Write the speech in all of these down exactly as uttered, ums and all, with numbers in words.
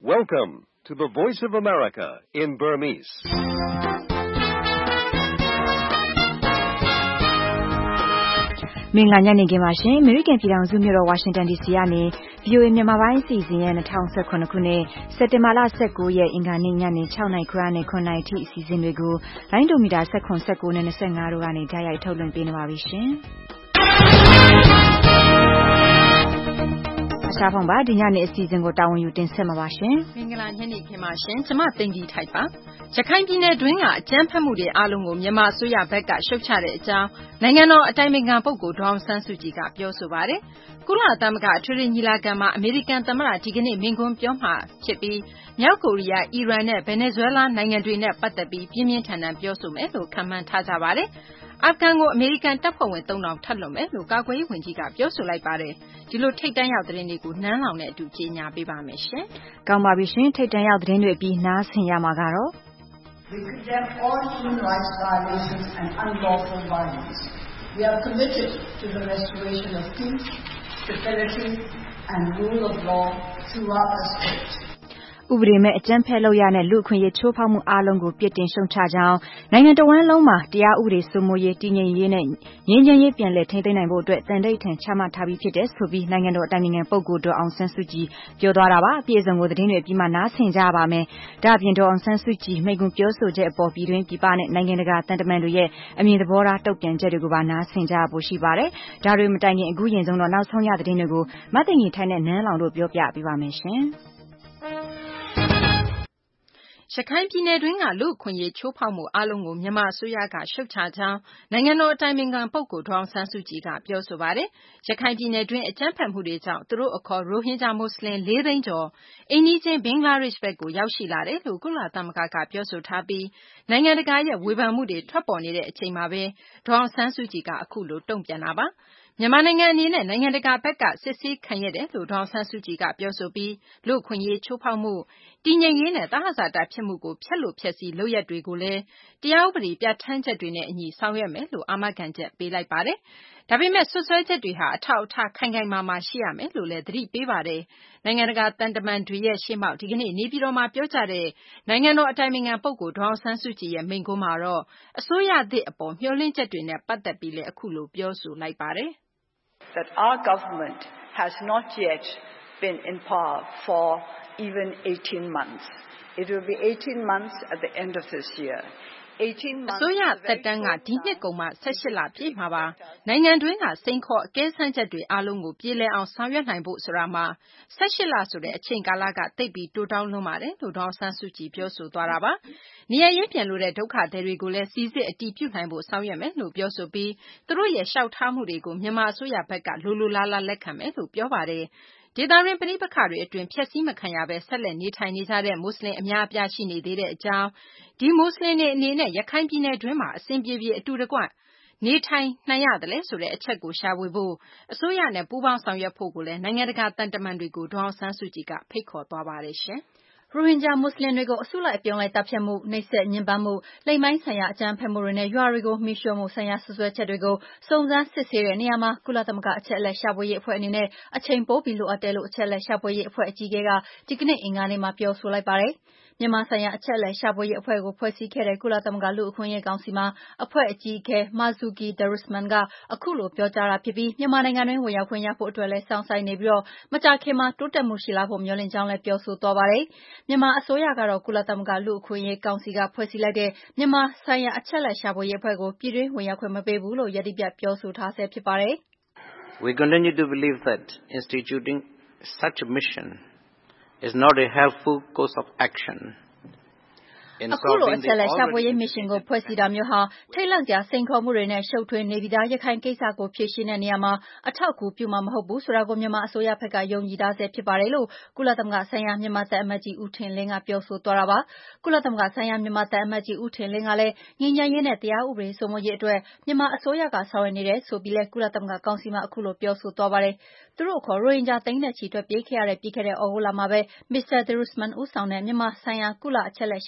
Welcome to the Voice of America in Burmese. ။မင်္ဂလာညနေခင်းပါရှင်။ American ပြည်ထောင်စုမြို့တော် Washington ဒီ စီ ကနေ ဗွီအိုအေ မြန်မာပိုင်းအစီအစဉ်ရဲ့၂၀၁၇ခုနှစ်စက်တင်ဘာလ၁၉ရက်အင်္ဂါနေ့ညနေ၆နာရီခွဲနဲ့၇နာရီထိအစီအစဉ်တွေကိုလိုင်းဒိုမီတာ၁၇ ၁၉နဲ့၂၅တို့ကနေကြားရိုက်ထုတ်လွှင့်ပေးနေပါပြီရှင်။အစားဖောင်ပါဒီညနေအစီအစဉ်ကိုတာဝန်ယူတင်ဆက်မှာပါရှင်။မင်္ဂလာညနေခင်းပါရှင်။ကျမသိင်ကြီးထိုက်ပါ။ရခိုင်ပြည်နယ်တွင်းကအကြမ်းဖက်မှုတွေအားလုံးကိုမြန်မာအစိုးရဘက်ကရှုတ်ချတဲ့အကြောင်းနိုင်ငံတော်အတိုင်ပင်ခံပုဂ္ဂိုလ်ဒေါ်အောင်ဆန်းစုကြည်ကပြောဆိုပါတယ်။ကုလသမဂ္ဂအထွေထွေညီလာခံမှာအမေရိကန်သမ္မတဒီကနေ့မိန့်ခွန်းပြောမှာဖြစ်ပြီးမြောက်ကိုရီးယား၊အီရန်နဲ့ဗင်နီဇွဲလားနိုင်ငံတွေနဲ့ပတ်သက်ပြီးပြင်းပြင်းထန်ထန်ပြောဆိုမယ်လို့ခန့်မှန်းထားကြပါတယ်။အာဖဂန်ကိုအမေရိကန်တပ်ဖွဲ့ဝင်သုံးထောင်ထပ်လွှတ်မယ်လို့ကာကွယ်ရေးဝန်ကြီးကပြောဆိုလိုက်ပါတယ်။ဒီလိုထိပ်တန်းရောက်သတင်းတွေကိုနန်းလောင်နဲ့အတူကြေညာပေးပါမယ်ရှင်။ကောင်းပါပြီရှင်။ထိပ်တန်းရောက်သတင်းတွေပြီးနားဆင်ရမှာကတော့ We condemn all human rights violations and unlawful violence. We are committed to the restoration of peace, stability, and rule of law throughout the state. ဥပဒေမဲ့အကြမ်းဖက်လုပ်ရတဲ့လူအခွင့်အရေးချိုးဖောက်မှုအားလုံးကိုပြစ်တင်ရှုံချကြောင်းနိုင်ငံတော်ဝန်လုံးမှာတရားဥပဒေစိုးမိုးရေးတည်ငြိမ်ရေးနဲ့ငြိမ်းချမ်းရေးပြန်လည်ထိန်းသိမ်းနိုင်ဖို့အတွက်တန်တိတ်ထန်ချမှတ်ထားပြီးဖြစ်တဲ့ဆိုပြီးနိုင်ငံတော်အတိုင်ပင်ခံပုဂ္ဂိုလ်ဒေါ်အောင်ဆန်းစုကြည်ပြောသွားတာပါအပြည့်အစုံကိုသတင်းတွေအပြီးမှနားဆင်ကြပါမယ်ဒါ့အပြင်ဒေါ်အောင်ဆန်းစုကြည်မိန့်ခွန်းပြောဆိုချက်အပေါ်ပြည်တွင်းပြည်ပနဲ့နိုင်ငံတကာတန်တမန်တွေရဲ့အမြင်သဘောထားတုံ့ပြန်ချက်တွေကိုပါနားဆင်ကြဖို့ရှိပါတယ်ဒါတွေမတိုင်ခင်အခုရင်ဆုံးတော့နောက်ဆုံးရသတင်းတွေကိုမသိင်ကြီးထိုင်းနဲ့နန်းလောင်တို့ပြောပြပေးပါမယ်ရှင်ရခိုင်ပြည်နယ်တွင်းကလူ့အခွင့်အရေးချိုးဖောက်မှုအားလုံးကိုမြန်မာအစိုးရကရှုတ်ချကြောင်းနိုင်ငံတော်အတိုင်ပင်ခံပုဂ္ဂိုလ်ဒေါ်အောင်ဆန်းစုကြည်ကပြောဆိုပါတယ်။ရခိုင်ပြည်နယ်တွင်းအကြမ်းဖက်မှုတွေကြောင့်သူတို့အခေါ်ရိုဟင်ဂျာမွတ်စလင်လေးသိန်းကျော်အိမ်နီးချင်းဘင်္ဂလားဒေ့ရှ်ဘက်ကိုရောက်ရှိလာတယ်လို့ကုလသမဂ္ဂကပြောဆိုထားပြီးနိုင်ငံတကာရဲ့ဝေဖန်မှုတွေထွက်ပေါ်နေတဲ့အချိန်မှာပဲဒေါ်အောင်ဆန်းစုကြည်ကအခုလိုတုံ့ပြန်တာပါ။မြန်မာနိုင်ငံအနေနဲ့နိုင်ငံတကာဘက်ကစစ်ဆေးခံရတယ်လို့ဒေါ်အောင်ဆန်းစုကြည်ကပြောဆိုပြီးလူ့အခွင့်အရေးချိုးဖောက်မှုတည်ငြိမ်ရေးနဲ့သဟဇာတဖြစ်မှုကိုဖျက်လို့ဖျက်ဆီးလုပ်ရက်တွေကိုလည်းတရားဥပဒေပြဋ္ဌာန်းချက်တွေနဲ့အညီဆောင်ရွက်မယ်လို့အာမခံချက်ပေးလိုက်ပါတယ်။ဒါပေမဲ့ဆွဆွဲချက်တွေဟာအထောက်အထားခိုင်ခိုင်မာမာရှိရမယ်လို့လည်းသတိပေးပါတယ်။နိုင်ငံတကာတန်တမန်တွေရဲ့ရှေ့မှောက်ဒီကနေ့နေပြည်တော်မှာပြောကြတဲ့နိုင်ငံတော်အတိုင်ပင်ခံပုဂ္ဂိုလ်ဒေါ်အောင်ဆန်းစုကြည်ရဲ့မိန့်ခွန်းမှာတော့အစိုးရသစ်အပေါ်မျှော်လင့်ချက်တွေနဲ့ပတ်သက်ပြီးလည်းအခုလိုပြောဆိုလိုက်ပါတယ်။ That our government has not yet been in power for even eighteen months. It will be eighteen months at the end of this year. eighteen months အစိုးရသက်တမ်းကဒီနှစ်ကုန်မှ၁၈လပြည့်မှာပါနိုင်ငံတွင်းကစိန်ခေါ်အကဲဆန်းချက်တွေအားလုံးကိုပြည်လည်အောင်ဆောင်ရွက်နိုင်ဖို့ဆိုတာမှာ၁၈လဆိုတဲ့အချိန်ကာလကတိတ်ပြီးတိုးတောင်းလွန်းပါတယ်လို့ဒေါ်အောင်ဆန်းစုကြည်ပြောဆိုသွားတာပါနေရရေးပြန်လို့တဲ့ဒုက္ခသည်တွေကိုလည်းစီစစ်အတည်ပြုနိုင်ဖို့ဆောင်ရွက်မယ်လို့ပြောဆိုပြီးသူတို့ရဲ့လျှောက်ထားမှုတွေကိုမြန်မာအစိုးရဘက်ကလိုလိုလားလားလက်ခံမယ်လို့ပြောပါတယ်ဒေသတွင်းပဋိပက္ခတွေအတွင်းဖျက်ဆီးမခံရဘဲဆက်လက်နေထိုင်နေကြတဲ့မွတ်စလင်အများအပြားရှိနေသေးတဲ့အကြောင်းဒီမွတ်စလင်တွေအနေနဲ့ရခိုင်ပြည်နယ်တွင်းမှာအစဉ်ပြေပြေအတူတကွနေထိုင်နိုင်ရတယ်လဲဆိုတဲ့အချက်ကိုရှာဖွေဖို့အစိုးရနဲ့ပူးပေါင်းဆောင်ရွက်ဖို့ကိုလည်းနိုင်ငံတကာတန်တမန်တွေကိုဒေါ်အောင်ဆန်းစုကြည်ကဖိတ်ခေါ်သွားပါတယ်ရှင်ရိုဟင်ဂျာမွတ်စလင်တွေကိုအစုလိုက်အပြုံလိုက်တပ်ဖြတ်မှုနှိပ်စက်ညှဉ်းပန်းမှုလိင်ပိုင်းဆိုင်ရာအကြမ်းဖက်မှုတွေနဲ့ရွာတွေကိုမီးရှို့မှုဆိုင်ရာဆွဆွဲချက်တွေကိုစုံစမ်းစစ်ဆေးတဲ့နေရာမှာကုလသမဂ္ဂအချက်အလက်ရှာဖွေရေးအဖွဲ့အနေနဲ့အချိန်ပိုပြီးလိုအပ်တယ်လို့အချက်အလက်ရှာဖွေရေးအဖွဲ့အကြီးအကဲကဒီကနေ့အင်္ဂါနေ့မှာပြောဆိုလိုက်ပါတယ်မြန်မာဆိုင်ရာအချက်အလက်ရှာဖွေရေးအဖွဲ့ကိုဖွဲ့စည်းခဲ့တဲ့ကုလသမဂ္ဂလူ့အခွင့်အရေးကောင်စီမှာအဖွဲ့အကြီးအကဲ Marzuki Darusman ကအခုလိုပြောကြားတာဖြစ်ပြီးမြန်မာနိုင်ငံတွင်းဝင်ရောက်ခွင့်ရဖို့အတွက်လည်းစောင့်ဆိုင်းနေပြီးတော့မကြာခင်မှာတိုးတက်မှုရှိလာဖို့မျှော်လင့်ကြောင်းလည်းပြောဆိုသွားပါတယ်မြန်မာအစိုးရကတော့ကုလသမဂ္ဂလူ့အခွင့်အရေးကောင်စီကဖွဲ့စည်းလိုက်တဲ့မြန်မာဆိုင်ရာအချက်အလက်ရှာဖွေရေးအဖွဲ့ကိုပြည်တွင်းဝင်ရောက်ခွင့်မပေးဘူးလို့ယတိပြတ်ပြောဆိုထားဆဲဖြစ်ပါတယ် We continue to believe that instituting such a mission is not a helpful course of action. အခုလိုအချက်လက်ရှာဖွေရေးမစ်ရှင်ကိုဖွဲ့စည်းတာမျိုးဟာထိတ်လန့်စရာစိန်ခေါ်မှုတွေနဲ့ရှုပ်ထွေးနေပြီးသားရခိုင်ကိစ္စကိုဖြေရှင်းတဲ့နေရာမှာအထောက်အကူပြုမှာမဟုတ်ဘူးဆိုတာကိုမြန်မာအစိုးရဘက်ကယုံကြည်ထားဆဲဖြစ်ပါတယ်လို့ကုလသမဂ္ဂဆိုင်ရာမြန်မာတပ်အမတ်ကြီးဦးထင်လင်းကပြောဆိုသွားတာပါကုလသမဂ္ဂဆိုင်ရာမြန်မာတပ်အမတ်ကြီးဦးထင်လင်းကလည်းငြိမ်းချမ်းရေးနဲ့တရားဥပဒေစိုးမိုးရေးအတွက်မြန်မာအစိုးရကဆောင်ရွက်နေတယ်ဆိုပြီးလဲကုလသမဂ္ဂကောင်စီမှာအခုလိုပြောဆိုသွားပါတယ်သူတို့အခေါ်ရိုဟင်ဂျာသိန်းနဲ့ချီထွက်ပြေးခဲ့ရတဲ့ပြီးခဲ့တဲ့ဩဂုတ်လမှာပဲမစ္စတာ Darusman ဦးဆောင်တဲ့မြန်မာဆိုင်ရာကုလအချက်လက်ရှာဖွေရေး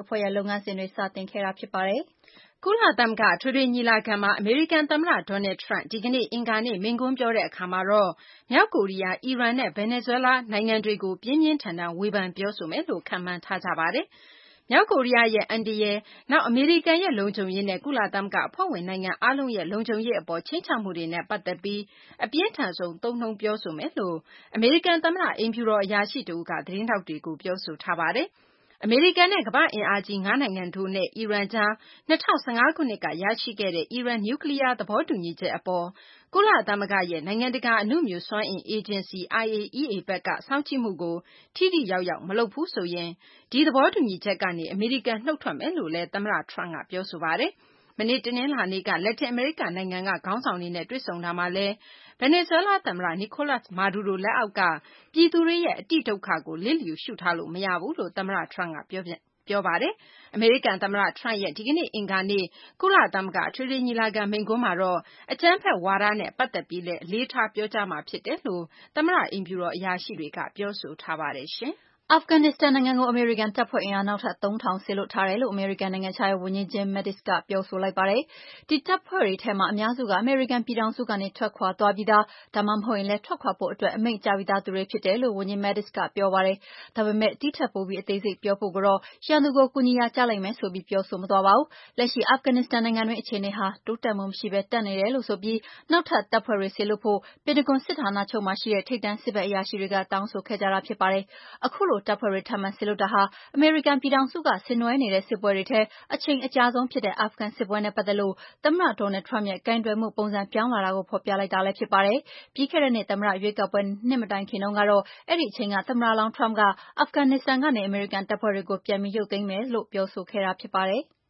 ဖွဲ့ရဲ့လုပ်ငန်းစဉ်တွေစတင်ခဲ့တာဖြစ်ပါတယ်။ကုလသမဂ္ဂအထွေထွေညီလာခံမှာအမေရိကန်သမ္မတ Donald Trump ဒီကနေ့အင်္ဂါနေ့မိန့်ခွန်းပြောတဲ့အခါမှာတော့မြောက်ကိုရီးယား၊ အီရန်နဲ့ဗင်နီဇွဲလားနိုင်ငံတွေကိုပြင်းပြင်းထန်ထန်ဝေဖန်ပြောဆိုမယ်လို့ခန့်မှန်းထားကြပါတယ်။ မြောက်ကိုရီးယားရဲ့အန္တရာယ်၊နောက်အမေရိကန်ရဲ့လုံခြုံရေးနဲ့ကုလသမဂ္ဂအဖွဲ့ဝင်နိုင်ငံအားလုံးရဲ့လုံခြုံရေးအပေါ်ခြိမ်းခြောက်မှုတွေနဲ့ပတ်သက်ပြီးအပြင်းထန်ဆုံးသုံးနှုန်းပြောဆိုမယ်လို့အမေရိကန်သမ္မတအိမ်ဖြူတော်အရာရှိတဦးကသတင်းထောက်တွေကိုပြောဆိုထားပါတယ်။ အမေရိကန်နဲ့ကမ္ဘာ့အင်အားကြီးငါးနိုင်ငံတို့နဲ့အီရန်ကြား၂၀၁၅ခုနှစ်ကရရှိခဲ့တဲ့အီရန်နျူကလီးယားသဘောတူညီချက်အပေါ်ကုလသမဂ္ဂရဲ့နိုင်ငံတကာအနုမြူစွမ်းအင်အေဂျင်စီ I A E A ဘက်ကစောင့်ကြည့်မှုကိုထိထိရောက်ရောက်မလုပ်ဘူးဆိုရင်ဒီသဘောတူညီချက်ကနေအမေရိကန်နှုတ်ထွက်မယ်လို့လည်းသမ္မတ Trump ကပြောဆိုပါတယ်။မနေ့တနင်္လာနေ့ကလက်တင်အမေရိကနိုင်ငံကခေါင်းဆောင်တွေနဲ့တွေ့ဆုံတာမှာလည်းဗင်နီဇွဲလားသမ္မတ Nicolas Maduro လက်အောက်ကပြည်သူတွေရဲ့အတိဒုက္ခကိုလျစ်လျူရှုထားလို့မရဘူးလို့သမ္မတ Trump ကပြောပြောပါတယ်။အမေရိကန်သမ္မတ Trump ရဲ့ဒီကနေ့အင်္ဂါနေ့ကုလသမဂ္ဂအထွေထွေညီလာခံမိန့်ခွန်းမှာတော့အကြမ်းဖက်ဝါဒနဲ့ပတ်သက်ပြီးလည်းအလေးထားပြောကြားမှာဖြစ်တယ်လို့သမ္မတအိမ်ဖြူတော်အရာရှိတွေကပြောဆိုထားပါတယ်ရှင်။အာဖဂန်နစ္စတန်နိုင်ငံကိုအမေရိကန်တပ်ဖွဲ့အင်အားနောက်ထပ်သုံးထောင်စေလွှတ်ထားတယ်လို့အမေရိကန်နိုင်ငံခြားရေးဝန်ကြီး Jim Mattis ကပြောဆိုလိုက်ပါတယ်။ဒီတပ်ဖွဲ့တွေထဲမှာအများစုကအမေရိကန်ပြည်ထောင်စုကနေထွက်ခွာသွားပြီးသားဒါမှမဟုတ်ရင်လည်းထွက်ခွာဖို့အတွက်အမိန့်ကြားပြီးသားသူတွေဖြစ်တယ်လို့ဝန်ကြီး Mattis ကပြောပါတယ်။ဒါပေမဲ့ဒီထက်ပိုပြီးအသေးစိတ်ပြောဖို့ကိုတော့ရန်သူကိုကူညီရာကျလိမ့်မယ်ဆိုပြီးပြောဆိုမသွားပါဘူး။လက်ရှိအာဖဂန်နစ္စတန်နိုင်ငံတွင်းအခြေအနေဟာတိုးတက်မှုမရှိဘဲတက်နေတယ်လို့ဆိုပြီးနောက်ထပ်တပ်ဖွဲ့တွေစေလွှတ်ဖို့ပင်တဂွန်စစ်ဌာနချုပ်မှာရှိတဲ့ထိပ်တန်းစစ်ဘက်အရာရှိတွေကတောင်းဆိုခဲ့ကြတာဖြစ်ပါတယ်။အခုလိုတပ်ဖွဲ့တွေထပ်မံစေလွှတ်တာဟာအမေရိကန်ပြည်ထောင်စုကဆင်နွှဲနေတဲ့စစ်ပွဲတွေထဲအချိန်အကြာဆုံးဖြစ်တဲ့အာဖဂန်စစ်ပွဲနဲ့ပတ်သက်လို့သမ္မတ Donald Trump ရဲ့ကိုင်တွယ်မှုပုံစံပြောင်းလာတာကိုဖော်ပြလိုက်တာလည်းဖြစ်ပါတယ်။ပြီးခဲ့တဲ့နှစ်သမ္မတရွေးကောက်ပွဲနှစ်မတိုင်ခင်တုန်းကတော့အဲဒီအချိန်ကသမ္မတလောင်း Trump ကအာဖဂန်နစ္စတန်ကနေအမေရိကန်တပ်ဖွဲ့တွေကိုပြန်ပြီးရုပ်သိမ်းမယ်လို့ပြောဆိုခဲ့တာဖြစ်ပါတယ်။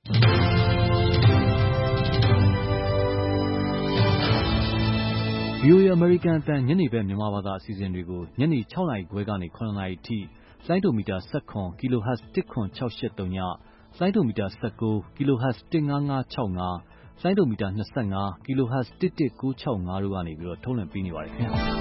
V O A အမေရိကန်အသံညနေဘက်မြန်မာဘာသာအစီအစဉ်တွေကိုညနေ၆နာရီခွဲကနေ၇နာရီထိလိုင်းဒိုမီတာ၁၇ kHz တစ်ခွန်၆၈၃ညလိုင်းဒိုမီတာ၁၉ kHz တစ်၅၅၆၅လိုင်းဒိုမီတာ၂၅ kHz တစ်၁၉၆၅တို့ကနေပြီးတော့ထုတ်လွှင့်ပေးနေပါတယ်ခင်ဗျာ။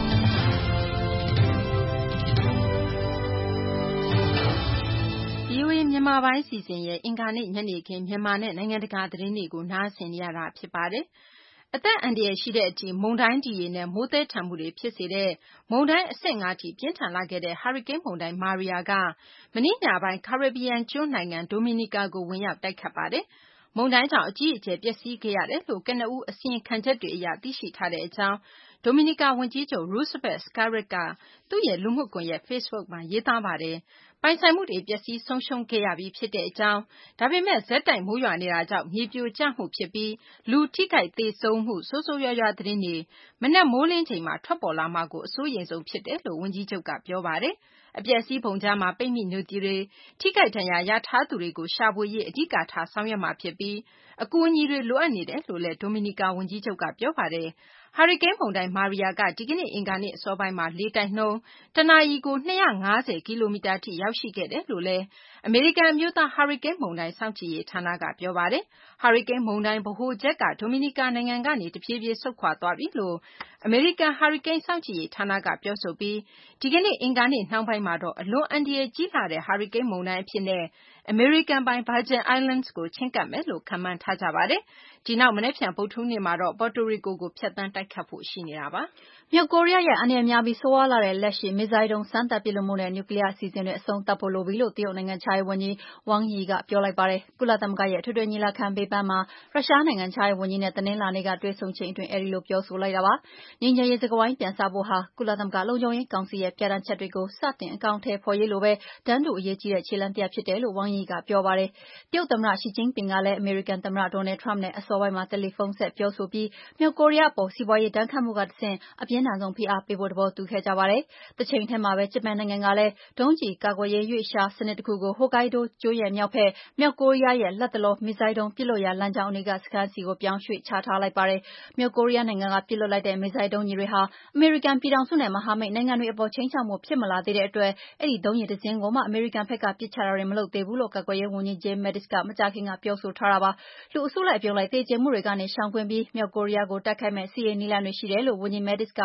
V O A မြန်မာပိုင်းစီစဉ်ရဲ့အင်္ဂါနေ့ညနေခင်းမြန်မာနဲ့နိုင်ငံတကာသတင်းတွေကိုနားဆင်နေရတာဖြစ်ပါတယ်။အသက်အန္တရာယ်ရှိတဲ့အထိမုန်တိုင်းဒီရေနဲ့မိုးသည်းထန်မှုတွေဖြစ်စေတဲ့မုန်တိုင်းအဆင့်၅ထိပြင်းထန်လာခဲ့တဲ့ဟာရီကိန်းမုန်တိုင်းမာရီယာကမနေ့ညပိုင်းကာရစ်ဘီယံကျွန်းနိုင်ငံဒိုမီနီကာကိုဝင်ရောက်တိုက်ခတ်ပါတယ်။မုန်တိုင်းကြောင့်အကြီးအကျယ်ပျက်စီးခဲ့ရတယ်လို့ကနဦးအစီရင်ခံချက်တွေအရသိရှိထားတဲ့အကြောင်းဒိုမီနီကာဝန်ကြီးချုပ် Roosevelt Scarrett ကသူ့ရဲ့လူမှုကွန်ရက် Facebook မှာရေးသားပါတယ်။ပိုင်ဆိုင်မှုတွေပျက်စီးဆုံးရှုံးခဲ့ရပြီးဖြစ်တဲ့အကြောင်းဒါပေမဲ့ဆက်တိုက်မိုးရွာနေတာကြောင့်မြေပြိုကျမှုဖြစ်ပြီးလူထိခိုက်သေဆုံးမှုဆိုးဆိုးရွားရွားသတင်းတွေမနက်မိုးလင်းချိန်မှာထွက်ပေါ်လာမှာကိုအစိုးရိမ်ဆုံးဖြစ်တယ်လို့ဝန်ကြီးချုပ်ကပြောပါတယ်။အပျက်အစီးပုံကြားမှာပိတ်မိနေသူတွေထိခိုက်ဒဏ်ရာရထားသူတွေကိုရှာဖွေရေးအဓိကထားဆောင်ရွက်မှာဖြစ်ပြီးအကူအညီတွေလိုအပ်နေတယ်လို့လည်းဒိုမီနီကာဝန်ကြီးချုပ်ကပြောပါတယ်။ဟာရီကိန်းမုန်တိုင်းမာရီယာကဒီကနေ့အင်္ဂါနေ့အစောပိုင်းမှာလေတိုက်နှုန်းတနာရီကို၂၅၀ကီလိုမီတာထိရောက်ရှိခဲ့တယ်လို့လည်းအမေရိကန်အမျိုးသားဟာရီကိန်းမုန်တိုင်းစောင့်ကြည့်ရေးဌာနကပြောပါတယ်။ဟာရီကိန်းမုန်တိုင်းဗဟိုချက်ကဒိုမီနီကာနိုင်ငံကနေတဖြည်းဖြည်းဆုတ်ခွာသွားပြီလို့အမေရိကန်ဟာရီကိန်းစောင့်ကြည့်ရေးဌာနကပြောဆိုပြီးဒီကနေ့အင်္ဂါနေ့နှောင်းပိုင်းမှာတော့အလွန်အန္တရာယ်ကြီးလှတဲ့ဟာရီကိန်းမုန်တိုင်းအဖြစ်နဲ့အမေရိကန်ပိုင် Virgin Islands ကိုချဉ်းကပ်မယ်လို့ခန့်မှန်းထားကြပါတယ်။ဒီနောက်မနက်ဖြန်ဗုဒ္ဓဟူးနေ့မှာတော့ပေါ်တိုရီကိုကိုဖြတ်သန်းတိုက်ခတ်ဖို့ရှိနေတာပါ။မြောက်ကိုရီးယားရဲ့အန္တရာယ်များပြီးဆိုးရွားလှတဲ့လက်ရှိမစ်ဇိုင်းဒုံးစမ်းသပ်ပစ်လွှတ်မှုနဲ့နျူကလီးယားအစီအစဉ်တွေအဆုံးသတ်ဖို့လိုပြီလို့တရုတ်နိုင်ငံခြားရေးဝန်ကြီး Wang Yi ကပြောလိုက်ပါတယ်။ကုလသမဂ္ဂရဲ့အထွေထွေညီလာခံဘေးပန်းမှာရုရှားနိုင်ငံခြားရေးဝန်ကြီးနဲ့တနင်္လာနေ့ကတွေ့ဆုံချိန်အတွင်းအဲဒီလိုပြောဆိုလိုက်တာပါ။ငြိမ်းချမ်းရေးစကားဝိုင်းပြန်စဖို့ဟာကုလသမဂ္ဂလုံခြုံရေးကောင်စီရဲ့ပြဌာန်းချက်တွေကိုစတင်အကောင်အထည်ဖော်ရေးလိုပဲတန်းတူအရေးကြီးတဲ့ခြေလှမ်းတရပ်ဖြစ်တယ်လို့ Wang Yi ကပြောပါတယ်။တရုတ်သမ္မတရှီကျင်းပင်ကလည်းအမေရိကန်သမ္မတ Donald Trump နဲ့အစောပိုင်းမှာတယ်လီဖုန်းဆက်ပြောဆိုပြီးမြောက်ကိုရီးယားအပေါ်စီးပွားရေးဒဏ်ခတ်မှုကတဆင့်အပြင်းထန်ဆုံးဖိအားပေးဖို့သဘောတူခဲ့ကြပါတယ်။တချိန်ထဲမှာပဲဂျပန်နိုင်ငံကလည်းဒုံးကျည်ကာကွယ်ရေးရွေ့လျားစနစ်တခုကိုဟိုကိုင်းဒိုးကျွန်းရဲ့မြောက်ဘက်မြောက်ကိုရီးယားရဲ့လတ်တလောမစ်ဇိုင်းဒုံးပစ်လွှတ်ရာလမ်းကြောင်းအနီးကစခန်းဆီကိုပြောင်းရွှေ့ချထားလိုက်ပါတယ်။မြောက်ကိုရီးယားနိုင်ငံကပစ်လွှတ်လိုက်တဲ့မစ်ဇိုင်းဒုံးကျည်တွေဟာအမေရိကန်ပြည်ထောင်စုနဲ့မဟာမိတ်နိုင်ငံတွေအပေါ်ခြိမ်းခြောက်မှုဖြစ်မလာသေးတဲ့အတွက်အဲဒီဒုံးကျည်တစင်းကိုမှအမေရိကန်ဘက်ကပစ်ချတာတွေမလုပ်သေးဘူးလို့ကာကွယ်ရေးဝန်ကြီး Jim Mattis ကမကြာခင်ကပြောဆိုထားတာပါ။လူအစုလိုက်အပြုံလိုက်သေကျေမှုတွေကနေရှောင်ကွင်းပြီးမြောက်ကိုရီးယားကိုတိုက်ခိုက်မယ့်စစ်ရေးနည်းလမ်းတွေရှိတယ်လို့ဝန်ကြီး Mattis က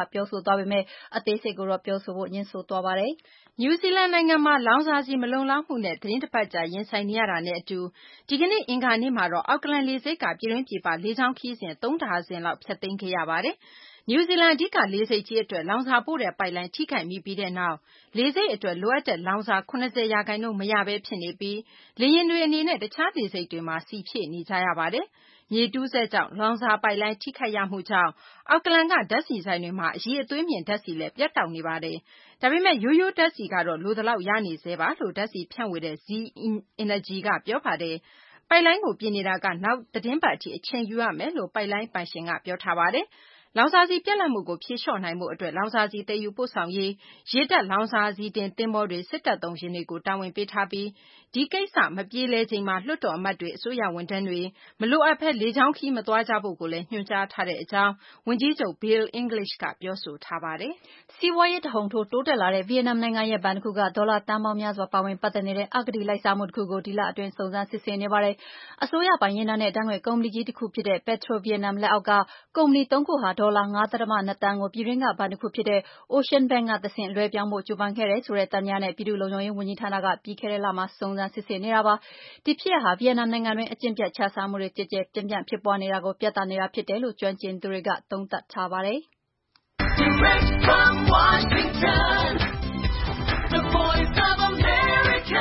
ပြောဆိုသွားပေမဲ့အသေးစိတ်ကိုတော့ပြောဆိုဖို့ငြင်းဆိုသွားပါတယ်နယူးဇီလန်နိုင်ငံမှာလောင်စာဆီမလုံလောက်မှုနဲ့သီတင်းတစ်ပတ်ကြာရင်ဆိုင်နေရတာနဲ့အတူဒီကနေ့အင်္ဂါနေ့မှာတော့အော့ကလန်လေဆိပ်ကပြည်တွင်းပြည်ပလေကြောင်းခရီးစဉ်သုံးဒါဇင်လောက်ဖျက်သိမ်းခဲ့ရပါတယ်နယူးဇီလန်အဓိကလေဆိပ်ကြီးအတွက်လောင်စာပို့တဲ့ပိုက်လိုင်းထိခိုက်မိပြီးတဲ့နောက်လေဆိပ်အတွက်လိုအပ်တဲ့လောင်စာ၇၀ရာခိုင်နှုန်းမရဘဲဖြစ်နေပြီးလေယာဉ်တွေအနေနဲ့တခြားလေဆိပ်တွေမှာစီဖြည့်နေကြရပါတယ်မြေတူးစက်ကြောင့်လောင်စာပိုက်လိုင်းထိခိုက်ရမှုကြောင့်အော့ကလန်ကဓာတ်ဆီဆိုင်တွေမှာအရည်အသွေးမြင့်ဓာတ်ဆီလည်းပြတ်တောက်နေပါတယ်။ဒါပေမဲ့ရိုးရိုးဓာတ်ဆီကတော့လိုသလောက်ရနေသေးပါလို့ဓာတ်ဆီဖြန့်ဝေတဲ့ Z Energy ကပြောပါတယ်။ပိုက်လိုင်းကိုပြင်နေတာကနောက်သတင်းပတ်အထိအချိန်ယူရမယ်လို့ပိုက်လိုင်းပိုင်ရှင်ကပြောထားပါတယ်။လောင်စာဆီပြတ်လတ်မှုကိုဖြေလျှော့နိုင်ဖို့အတွက်လောင်စာဆီသယ်ယူပို့ဆောင်ရေးရေတပ်လောင်စာဆီတင်သင်္ဘောတွေစစ်တပ်သုံးယာဉ်တွေကိုတာဝန်ပေးထားပြီးဒီကိစ္စမပြေလည်ချိန်မှာလွှတ်တော်အမတ်တွေအစိုးရဝန်ထမ်းတွေမလိုအပ်ဘဲလေကြောင်းခရီးမသွားကြဖို့ကိုလည်းညွှန်ကြားထားတဲ့အကြောင်းဝန်ကြီးချုပ် Bill English ကပြောဆိုထားပါတယ်။စီးပွားရေးတဟုန်ထိုးတိုးတက်လာတဲ့ဗီယက်နမ်နိုင်ငံရဲ့ဘဏ်တစ်ခုကဒေါ်လာသန်းပေါင်းများစွာပါဝင်ပတ်သက်နေတဲ့အဂတိလိုက်စားမှုတစ်ခုကိုဒီလအတွင်းစုံစမ်းစစ်ဆေးနေပါတယ်။အစိုးရပိုင်ရေနံနဲ့ဓာတ်ငွေ့ကုမ္ပဏီကြီးတစ်ခုဖြစ်တဲ့ Petro-Vietnam လက်အောက်ကကုမ္ပဏီသုံးခုဟာဒေါ်လာ၅.၂သန်းကိုပြည်တွင်းကဘဏ်တစ်ခုဖြစ်တဲ့ Ocean Bank ကတဆင့်လွှဲပြောင်းဖို့ကြိုးပမ်းခဲ့တယ်ဆိုတဲ့သံသယနဲ့ပြည်သူ့လုံခြုံရေးဝန်ကြီးဌာနကပြီးခဲ့တဲ့လမှာစုံစမ်းစစ်ဆေးနေတာပါ။ဒီဖြစ်ရပ်ဟာဗီယက်နမ်နိုင်ငံတွင်းအကျင့်ပျက်ခြစားမှုတွေကျယ်ကျယ်ပြန့်ပြန့်ဖြစ်ပွားနေတာကိုပြသနေတာဖြစ်တယ်လို့ကျွမ်းကျင်သူတွေကသုံးသပ်ထားပါတယ်။ Direct from Washington, the Voice of America,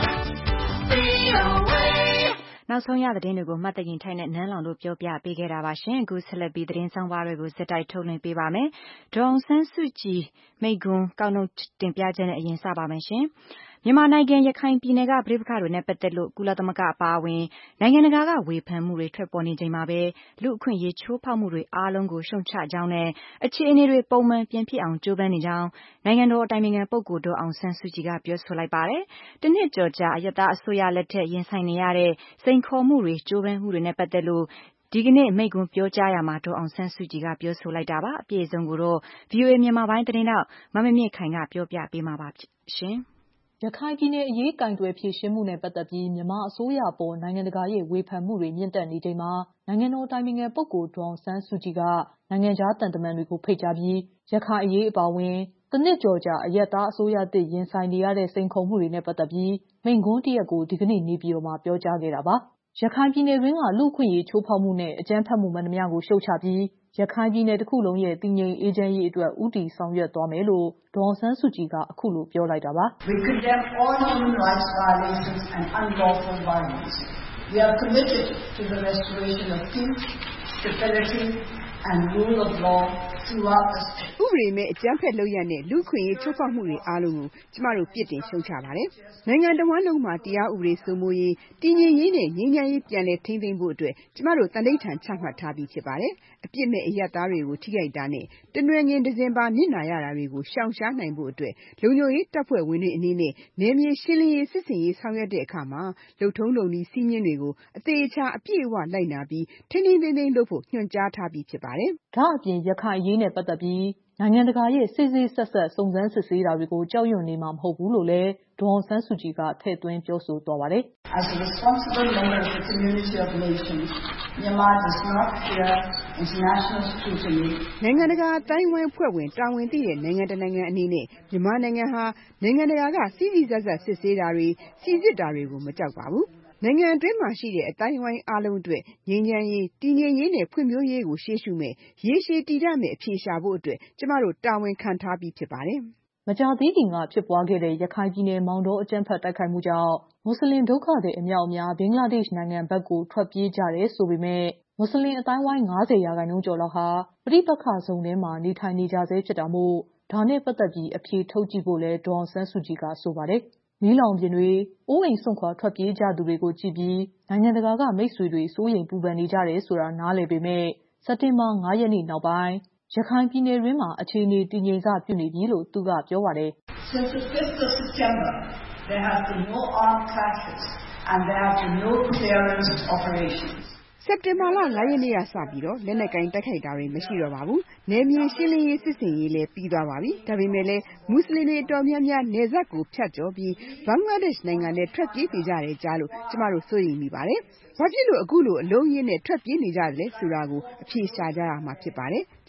V O A နောက်ဆုံးရသတင်းတွေကိုမှတ်တရင်ထိုင်နဲ့နန်းလောင်တို့ပြောပြပေးခဲ့တာပါရှင်အခုဆက်လက်ပြီးသတင်းဆောင်ပါတွေကိုစက်တိုက်ထုတ်လွှင့်ပေးပါမယ်ဒေါ်အောင်ဆန်းစုကြည်မိန့်ခွန်းကောက်နှုတ်တင်ပြချက်နဲ့အရင်စပါမယ်ရှင်မြန်မာနိုင်ငံရခိုင်ပြည်နယ်ကပြည်ပခါတွေနဲ့ပတ်သက်လို့ကုလသမဂ္ဂအပါအဝင်နိုင်ငံတကာကဝေဖန်မှုတွေထွက်ပေါ်နေချိန်မှာပဲလူအခွင့်အရေးချိုးဖောက်မှုတွေအားလုံးကိုရှုံချကြောင်းနဲ့အခြေအနေတွေပုံမှန်ပြန်ဖြစ်အောင်ကြိုးပမ်းနေကြောင်းနိုင်ငံတော်အတိုင်ပင်ခံပုဂ္ဂိုလ်ဒေါ်အောင်ဆန်းစုကြည်ကပြောဆိုလိုက်ပါတယ်။တနှစ်ကျော်ကြာအယက်သားအစိုးရလက်ထက်ရင်ဆိုင်နေရတဲ့စိန်ခေါ်မှုတွေကြိုးပမ်းမှုတွေနဲ့ပတ်သက်လို့ဒီကနေ့မိန့်ခွန်းပြောကြားရာမှာဒေါ်အောင်ဆန်းစုကြည်ကပြောဆိုလိုက်တာပါအပြည့်အစုံကိုတော့ V O A မြန်မာပိုင်းသတင်းတောက်မမမြင့်ခိုင်ကပြောပြပေးမှာပါရှင်ရခိုင်ပြည်နယ်အရေးကင်တွယ်ဖြေရှင်းမှုနဲ့ပတ်သက်ပြီးမြန်မာအစိုးရအပေါ်နိုင်ငံတကာရဲ့ဝေဖန်မှုတွေမြင့်တက်နေချိန်မှာနိုင်ငံတော်တိုင်ပင်ခံပုဂ္ဂိုလ်ဒေါ်အောင်ဆန်းစုကြည်ကနိုင်ငံခြားတန်တမန်တွေကိုဖိတ်ကြားပြီးရခိုင်အရေးအပါအဝင်တနစ်ကျော်ကြာအယက်သားအစိုးရသစ်ရင်ဆိုင်နေရတဲ့စိန်ခေါ်မှုတွေနဲ့ပတ်သက်ပြီးမိန့်ခွန်းတစ်ရပ်ကိုဒီကနေ့နေပြည်တော်မှာပြောကြားခဲ့တာပါရခိုင်ပြည်နယ်တွင်းကလူ့အခွင့်အရေးချိုးဖောက်မှုနဲ့အကြမ်းဖက်မှုမှန်သမျှကိုရှုတ်ချပြီးရခိုင်ပြည်နယ်တစ်ခုလုံးရဲ့တည်ငြိမ်အေးချမ်းရေးအတွက်ဦးတည်ဆောင်ရွက်သွားမယ်လို့ဒေါ်အောင်ဆန်းစုကြည်ကအခုလိုပြောလိုက်တာပါ We condemn all human rights violations and unlawful violence. We are committed to the restoration of peace, stability and rule of law throughout the state. ဥပဒေမဲ့အကြမ်းဖက်လုပ်ရတဲ့လူ့ခွင့်ရေးချိုးဖောက်မှုတွေအားလုံးကိုကျမတို့ပြစ်တင်ရှုံချပါတယ်။နိုင်ငံတော်ဝန်လုံးမှာတရားဥပဒေစိုးမိုးရေးတည်ငြိမ်ရေးနဲ့ငြိမ်းချမ်းရေးပြန်လည်ထိန်းသိမ်းဖို့အတွက်ကျမတို့တန်ဋိဌာန်ချမှတ်ထားပြီးဖြစ်ပါတယ်။အပြစ်မဲ့အရပ်သားတွေကိုထိခိုက်တာနဲ့တနွယ်ငင်ဒဇင်ပါနစ်နာရတာတွေကိုရှောင်ရှားနိုင်ဖို့အတွက်လုံခြုံရေးတပ်ဖွဲ့ဝင်တွေအနေနဲ့နယ်မြေရှင်းလင်းရေးစစ်ဆင်ရေးဆောင်ရွက်တဲ့အခါမှာလုံထုံးလုံနည်းစည်းမျဉ်းတွေကိုအသေးအချာအပြည့်အဝလိုက်နာပြီးထိန်းထိန်းသိမ်းသိမ်းလုပ်ဖို့ညွှန်ကြားထားပြီးဖြစ်ပါတယ်။ဒါအပြင်ရခိုင်အရေးနဲ့ပတ်သက်ပြီးနိုင်ငံတကာရဲ့စစ်စစ်ဆက်ဆက်စုံစမ်းစစ်ဆေးတာတွေကိုကြောက်ရွံ့နေမှာမဟုတ်ဘူးလို့လည်းဒေါ်အောင်ဆန်းစုကြည်ကထည့်သွင်းပြောဆိုသွားပါတယ်။ As a responsible member of the community of nations, Myanmar does not fear international scrutiny. နိုင်ငံတကာအတိုင်းအဝိုင်းဖွဲ့ဝင်တာဝန်သိတဲ့နိုင်ငံတကာနိုင်ငံအနေနဲ့မြန်မာနိုင်ငံဟာနိုင်ငံတကာကစီးစီးဆက်ဆက်စစ်ဆေးတာတွေစီစစ်တာတွေကိုမကြောက်ပါဘူး။နိုင်ငံအတွင်းမှာရှိတဲ့အတိုင်းအဝိုင်းအားလုံးအတွက်ငြိမ်းချမ်းရေးတည်ငြိမ်ရေးနဲ့ဖွံ့ဖြိုးရေးကိုရှေ့ရှုမဲ့ရေရှည်တည်တံ့မဲ့အဖြေရှာဖို့အတွက်ကျမတို့တာဝန်ခံထားပြီးဖြစ်ပါတယ်။မကြာသေးခင်ကဖြစ်ပွားခဲ့တဲ့ရခိုင်ပြည်နယ်မောင်တောအကြမ်းဖက်တိုက်ခိုက်မှုကြောင့်မွတ်စလင်ဒုက္ခသည်အများအပြားဘင်္ဂလားဒေ့ရှ်နိုင်ငံဘက်ကိုထွက်ပြေးကြတယ်ဆိုပေမဲ့မွတ်စလင်အတိုင်းဝိုင်း၅၀ရာခိုင်နှုန်းကျော်လောက်ဟာပဋိပက္ခဇုံထဲမှာနေထိုင်နေကြဆဲဖြစ်တာမို့ဒါနဲ့ပတ်သက်ပြီးအဖြေထုတ်ကြည့်ဖို့လဲဒေါ်အောင်ဆန်းစုကြည်ကဆိုပါတယ်။မီးလောင်ပြင်တွေအိုးအိမ်စွန့်ခွာထွက်ပြေးကြသူတွေကိုကြည့်ပြီးနိုင်ငံတကာကမိတ်ဆွေတွေစိုးရိမ်ပူပန်နေကြတယ်ဆိုတာနားလည်ပေမဲ့စက်တင်ဘာ၅ရက်နေ့နောက်ပိုင်းရခိုင်ပြည်နယ်တွင်းမှာအခြေအနေတည်ငြိမ်စပြုနေပြီလို့သူကပြောပါတယ်။ Since the fifth of September, there have been no armed clashes and there have been no clearance operations. စက်တင်ဘာလ၅ရက်နေ့ကစပြီးတော့လက်နက်ကင်တိုက်ခိုက်တာတွေမရှိတော့ပါဘူး။နယ်မြေရှင်းလင်းရေးစစ်ဆင်ရေးလည်းပြီးသွားပါပြီ။ဒါပေမဲ့လည်းမွတ်စလင်တွေအတော်များများနယ်စပ်ကိုဖြတ်ကျော်ပြီးဘင်္ဂလားဒေ့ရှ်နိုင်ငံနဲ့ထွက်ပြေးနေကြတယ်ကြားလို့ကျမတို့စိုးရိမ်မိပါတယ်။ဘာဖြစ်လို့အခုလိုအလုံးရင်းနဲ့ထွက်ပြေးနေကြတယ်လဲဆိုတာကိုအဖြေရှာကြရမှာဖြစ်ပါတယ်။ကျမ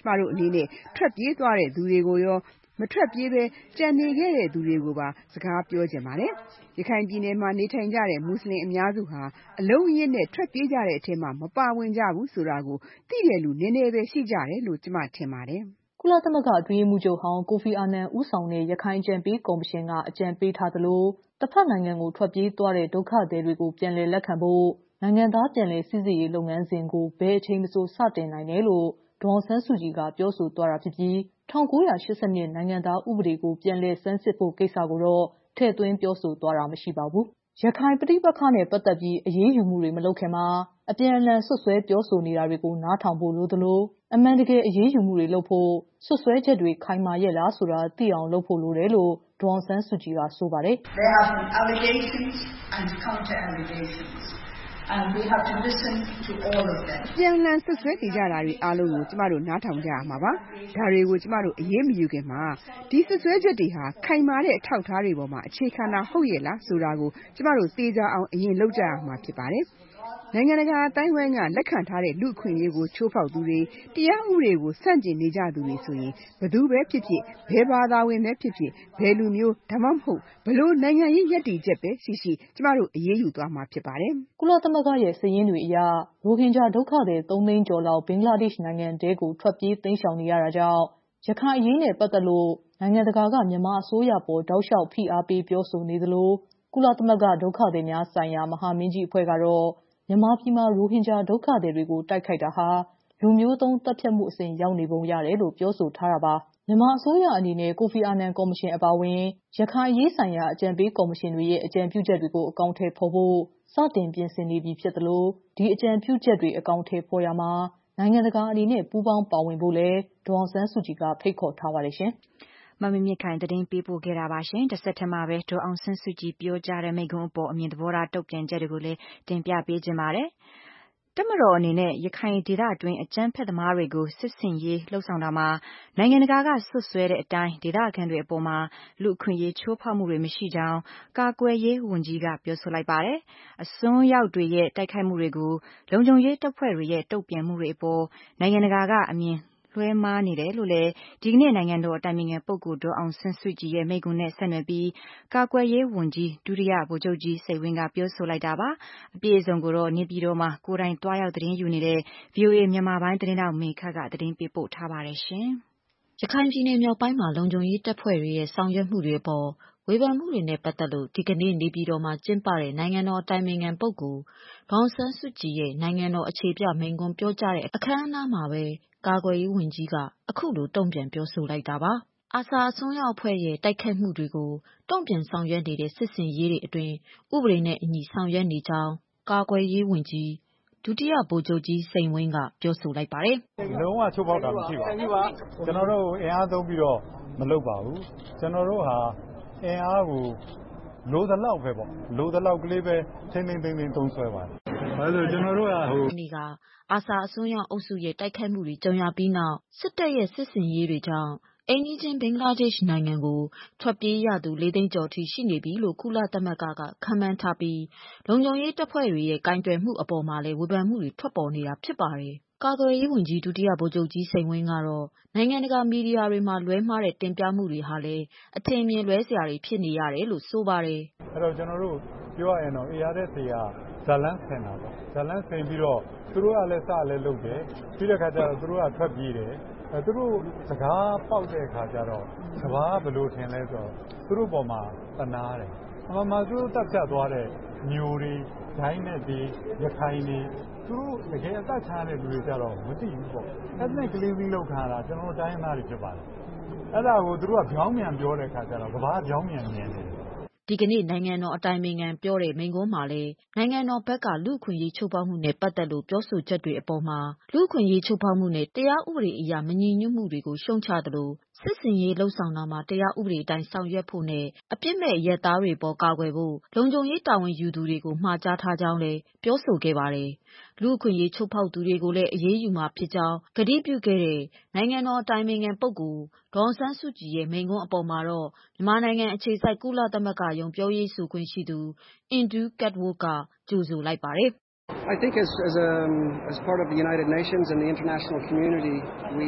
မတို့အနေနဲ့ထွက်ပြေးသွားတဲ့သူတွေကိုရောမထွက်ပြေးပဲကြံနေခဲ့တဲ့သူတွေကိုပါစကားပြောချင်ပါတယ်။ရခိုင်ပြည်နယ်မှာနေထိုင်ကြတဲ့မွတ်စလင်အများစုဟာအလုံးရင်းနဲ့ထွက်ပြေးကြတဲ့အထက်မှာမပါဝင်ကြဘူးဆိုတာကိုသိတဲ့လူနည်းနည်းပဲရှိကြတယ်လို့ကျမထင်ပါတယ်။ကုလသမဂ္ဂအတွင်းရေးမှူးချုပ်ဟောင်းကိုဖီအာနန်ဦးဆောင်တဲ့ရခိုင်အကြံပေးကော်မရှင်ကအကြံပေးထားသလိုတစ်ဖက်နိုင်ငံကိုထွက်ပြေးသွားတဲ့ဒုက္ခသည်တွေကိုပြန်လည်လက်ခံဖို့နိုင်ငံသားပြန်လည်စိစစ်ရေးလုပ်ငန်းစဉ်ကိုဘယ်အချိန်မဆိုစတင်နိုင်တယ်လို့ဒေါ်အောင်ဆန်းစုကြည်ကပြောဆိုသွားတာဖြစ်ပြီး၁၉၈၂နိုင်ငံသားဥပဒေကိုပြန်လည်ဆန်းစစ်ဖို့ကိစ္စကိုတော့ထည့်သွင်းပြောဆိုသွားတာမရှိပါဘူး။ရခိုင်ပဋိပက္ခနဲ့ပတ်သက်ပြီးအရေးယူမှုတွေမလုပ်ခင်မှာအပြန်အလှန်ဆွဆွဲပြောဆိုနေတာတွေကိုနားထောင်ဖို့လိုသလိုအမှန်တကယ်အရေးယူမှုတွေလုပ်ဖို့ဆွဆွဲချက်တွေခိုင်မာရဲ့လားဆိုတာသိအောင်လုပ်ဖို့လိုတယ်လို့ဒေါ်အောင်ဆန်းစုကြည်ကဆိုပါတယ်။ There have been allegations and counter allegations and we have to listen to all of them. ပြန်လည်ဆွဆွဲနေကြတာတွေအားလုံးကိုကျမတို့နားထောင်ကြရမှာပါ။ဒါတွေကိုကျမတို့အရေးမယူခင်မှာဒီဆွဆွဲချက်တွေဟာခိုင်မာတဲ့အထောက်အထားတွေပေါ်မှာအခြေခံတာဟုတ်ရဲ့လားဆိုတာကိုကျမတို့သိကြအောင်အရင်လုပ်ကြရမှာဖြစ်ပါတယ်။နိုင်ငံတကာအတိုင်းအဝိုင်းကလက်ခံထားတဲ့လူ့အခွင့်အရေးကိုချိုးဖောက်သူတွေတရားဥပဒေကိုဆန့်ကျင်နေကြသူတွေဆိုရင်ဘယ်သူပဲဖြစ်ဖြစ်ဘယ်ဘာသာဝင်ပဲဖြစ်ဖြစ်ဘယ်လူမျိုးဒါမှမဟုတ်ဘယ်လိုနိုင်ငံရေးရည်တည်ချက်ပဲရှိရှိကျမတို့အရေးယူသွားမှာဖြစ်ပါတယ်။ကုလသမဂ္ဂရဲ့စာရင်းတွေအရရိုဟင်ဂျာဒုက္ခသည်သုံးသိန်းကျော်လောက်ဘင်္ဂလားဒေ့ရှ်နိုင်ငံတဲကိုထွက်ပြေးသိမ်းရှောင်နေရတာကြောင့်ရခိုင်အရေးနဲ့ပတ်သက်လို့နိုင်ငံတကာကမြန်မာအစိုးရပေါ်တောက်လျှောက်ဖိအားပေးပြောဆိုနေသလိုကုလသမဂ္ဂဒုက္ခသည်များဆိုင်ရာမဟာမင်းကြီးအဖွဲ့ကတော့မြန်မာပြည်မှာရိုဟင်ဂျာဒုက္ခသည်တွေကိုတိုက်ခိုက်တာဟာလူမျိုးတုံးတပ်ဖြတ်မှုအဆင့်ရောက်နေပုံရတယ်လို့ပြောဆိုထားတာပါမြန်မာအစိုးရအနေနဲ့ကိုဖီအာနန်ကော်မရှင်အပါအဝင်ရခိုင်အရေးဆိုင်ရာအကြံပေးကော်မရှင်တွေရဲ့အကြံပြုချက်တွေကိုအကောင်အထည်ဖော်ဖို့စတင်ပြင်ဆင်နေပြီဖြစ်သလိုဒီအကြံပြုချက်တွေအကောင်အထည်ဖော်ရမှာနိုင်ငံတကာအနေနဲ့ပူးပေါင်းပါဝင်ဖို့လဲဒေါ်အောင်ဆန်းစုကြည်ကဖိတ်ခေါ်ထားပါတယ်ရှင်မမမြင့်ခိုင်သတင်းပေးပို့ခဲ့တာပါရှင်တစ်ဆက်တည်းမှာပဲဒေါ်အောင်ဆန်းစုကြည်ပြောကြားတဲ့မိန့်ခွန်းအပေါ်အမြင်သဘောထားတုံ့ပြန်ချက်တွေကိုလည်းတင်ပြပေးခြင်းပါတယ်တပ်မတော်အနေနဲ့ရခိုင်ဒေသအတွင်းအကြမ်းဖက်သမားတွေကိုစစ်ဆင်ရေးလှုပ်ဆောင်တာမှာနိုင်ငံတကာကဆွဆွဲတဲ့အတိုင်းဒေသခံတွေအပေါ်မှာလူအခွင့်အရေးချိုးဖောက်မှုတွေမရှိကြောင်းကာကွယ်ရေးဝန်ကြီးကပြောဆိုလိုက်ပါတယ်။အစွန်းရောက်တွေရဲ့တိုက်ခိုက်မှုတွေကိုလုံခြုံရေးတပ်ဖွဲ့တွေရဲ့တုံ့ပြန်မှုတွေအပေါ်နိုင်ငံတကာကအမြင်လွှဲမှားနေတယ်လို့လည်းဒီကနေ့နိုင်ငံတော်အတိုင်ပင်ခံပုဂ္ဂိုလ်ဒေါ်အောင်ဆန်းစုကြည်ရဲ့မိန့်ခွန်းနဲ့ဆက်နွယ်ပြီးကာကွယ်ရေးဝန်ကြီးဒုတိယဗိုလ်ချုပ်ကြီးစိန်ဝင်းကပြောဆိုလိုက်တာပါအပြည့်အစုံကိုတော့နေပြည်တော်မှာကိုယ်တိုင်တွားရောက်သတင်းယူနေတဲ့ ဗွီအိုအေ မြန်မာပိုင်းသတင်းတောက်မေခကသတင်းပေးပို့ထားပါတယ်ရှင်ရခိုင်ပြည်နယ်မြောက်ပိုင်းမှာလုံခြုံရေးတပ်ဖွဲ့တွေရဲ့ဆောင်ရွက်မှုတွေအပေါ်ဝေဖန်မှုတွေနဲ့ပတ်သက်လို့ဒီကနေ့နေပြည်တော်မှာကျင်းပတဲ့နိုင်ငံတော်အတိုင်ပင်ခံပုဂ္ဂိုလ်ဒေါ်အောင်ဆန်းစုကြည်ရဲ့နိုင်ငံတော်အခြေပြမိန့်ခွန်းပြောကြားတဲ့အခမ်းအနားမှာပဲကာကွယ်ရေးဝန်ကြီးကအခုလိုတုံ့ပြန်ပြောဆိုလိုက်တာပါ။အာဆာအစွန်းရောက်အဖွဲ့ရဲ့တိုက်ခိုက်မှုတွေကိုတုံ့ပြန်ဆောင်ရွက်နေတဲ့စစ်စင်ရေးတွေအတွင်းဥပဒေနဲ့အညီဆောင်ရွက်နေကြောင်းကာကွယ်ရေးဝန်ကြီးဒုတိယဗိုလ်ချုပ်ကြီးစိန်ဝင်းကပြောဆိုလိုက်ပါတယ်။လုံးဝချိုးဖောက်တာမရှိပါဘူး။ကျွန်တော်တို့အင်အားသုံးပြီးတော့မလုပ်ပါဘူး။ကျွန်တော်တို့ဟာအင်အားကိုလိုသလောက်ပဲပေါ့လိုသလောက်ကလေးပဲထိန်းသိမ်းသိမ်းသိမ်းသုံးဆွဲပါတယ်။ဘာလို့ကျွန်တော်တို့ကဟိုဒီကအာဆာအစွန်းရောက်အုပ်စုရဲ့တိုက်ခိုက်မှုတွေကြုံရပြီးနောက်စစ်တပ်ရဲ့စစ်စင်ရေးတွေကြောင့်အိမ်နီးချင်းဘင်္ဂလားဒေ့ရှ်နိုင်ငံကိုထွက်ပြေးရသူလေးသိန်းကျော်ထိရှိနေပြီလို့ကုလသမဂ္ဂကခန့်မှန်းထားပြီးလုံခြုံရေးတပ်ဖွဲ့တွေရဲ့ကင်တွယ်မှုအပေါ်မှာလည်းဝေဖန်မှုတွေထွက်ပေါ်နေတာဖြစ်ပါတယ်။ကာကွယ်ရေးဝန်ကြီးဒုတိယဗိုလ်ချုပ်ကြီးစိန်ဝင်းကတော့နိုင်ငံတကာမီဒီယာတွေမှာလွဲမှားတဲ့တင်ပြမှုတွေဟာလည်းအထင်မြင်လွဲစရာတွေဖြစ်နေရတယ်လို့ဆိုပါတယ်။အဲ့တော့ကျွန်တော်တို့ပြောရရင်တော့ အေး အာር အက်စ် တွေကဇလန်းဆင်တာပေါ့။ဇလန်းဆင်ပြီးတော့သူတို့ကလည်းစလည်းလုပ်တယ်ပြီးတဲ့ခါကျတော့သူတို့ကထွက်ပြေးတယ်အဲသူတို့စကားပေါက်တဲ့အခါကျတော့စဘာဘယ်လိုထင်လဲဆိုတော့သူတို့ပေါ်မှာတနာတယ်အမှန်မှန်သူတို့တက်ဖြတ်သွားတဲ့မျိုးတွေဒိုင်းနဲ့ဒီရခိုင်တွေသူတို့တကယ်အသက်ချမ်းတဲ့လူတွေကြတော့မသိဘူးပေါ့ ethnic cleansing လုပ်ထားတာကျွန်တော်တို့တိုင်းရင်းသားတွေဖြစ်ပါတယ်အဲ့ဒါကိုသူတို့ကပြောင်းပြန်ပြောတဲ့အခါကျတော့ကဘာပြောင်းပြန်မြင်တယ်ဒီကနေ့နိုင်ငံတော်အတိုင်ပင်ခံပြောတဲ့မိန့်ခွန်းမှာလည်းနိုင်ငံတော်ဘက်ကလူ့အခွင့်အရေးချိုးဖောက်မှုနဲ့ပတ်သက်လို့ပြောဆိုချက်တွေအပေါ်မှာလူ့အခွင့်အရေးချိုးဖောက်မှုနဲ့တရားဥပဒေအရမညီညွတ်မှုတွေကိုရှုံချသလိုစစ်စင်ရေးလှုပ်ဆောင်တာမှာတရားဥပဒေအတိုင်းဆောင်ရွက်ဖို့နဲ့အပြစ်မဲ့ရဲသားတွေပေါ်ကာကွယ်ဖို့လုံခြုံရေးတာဝန်ယူသူတွေကိုမှာကြားထားကြောင်းလည်းပြောဆိုခဲ့ပါတယ်။လူ့အခွင့်အရေးချိုးဖောက်သူတွေကိုလည်းအရေးယူမှာဖြစ်ကြောင်းကတိပြုခဲ့တဲ့နိုင်ငံတော်အတိုင်ပင်ခံပုဂ္ဂိုလ်ဒေါ်အောင်ဆန်းစုကြည်ရဲ့မိန့်ခွန်းအပေါ်မှာတော့မြန်မာနိုင်ငံအခြေစိုက်ကုလသမဂ္ဂယုံပြောရေးဆိုခွင့်ရှိသူအင်ဒူးကတ်ဝုတ်ကကြိုဆိုလိုက်ပါတယ် I think as, as, a, as part of the United Nations and the international community, we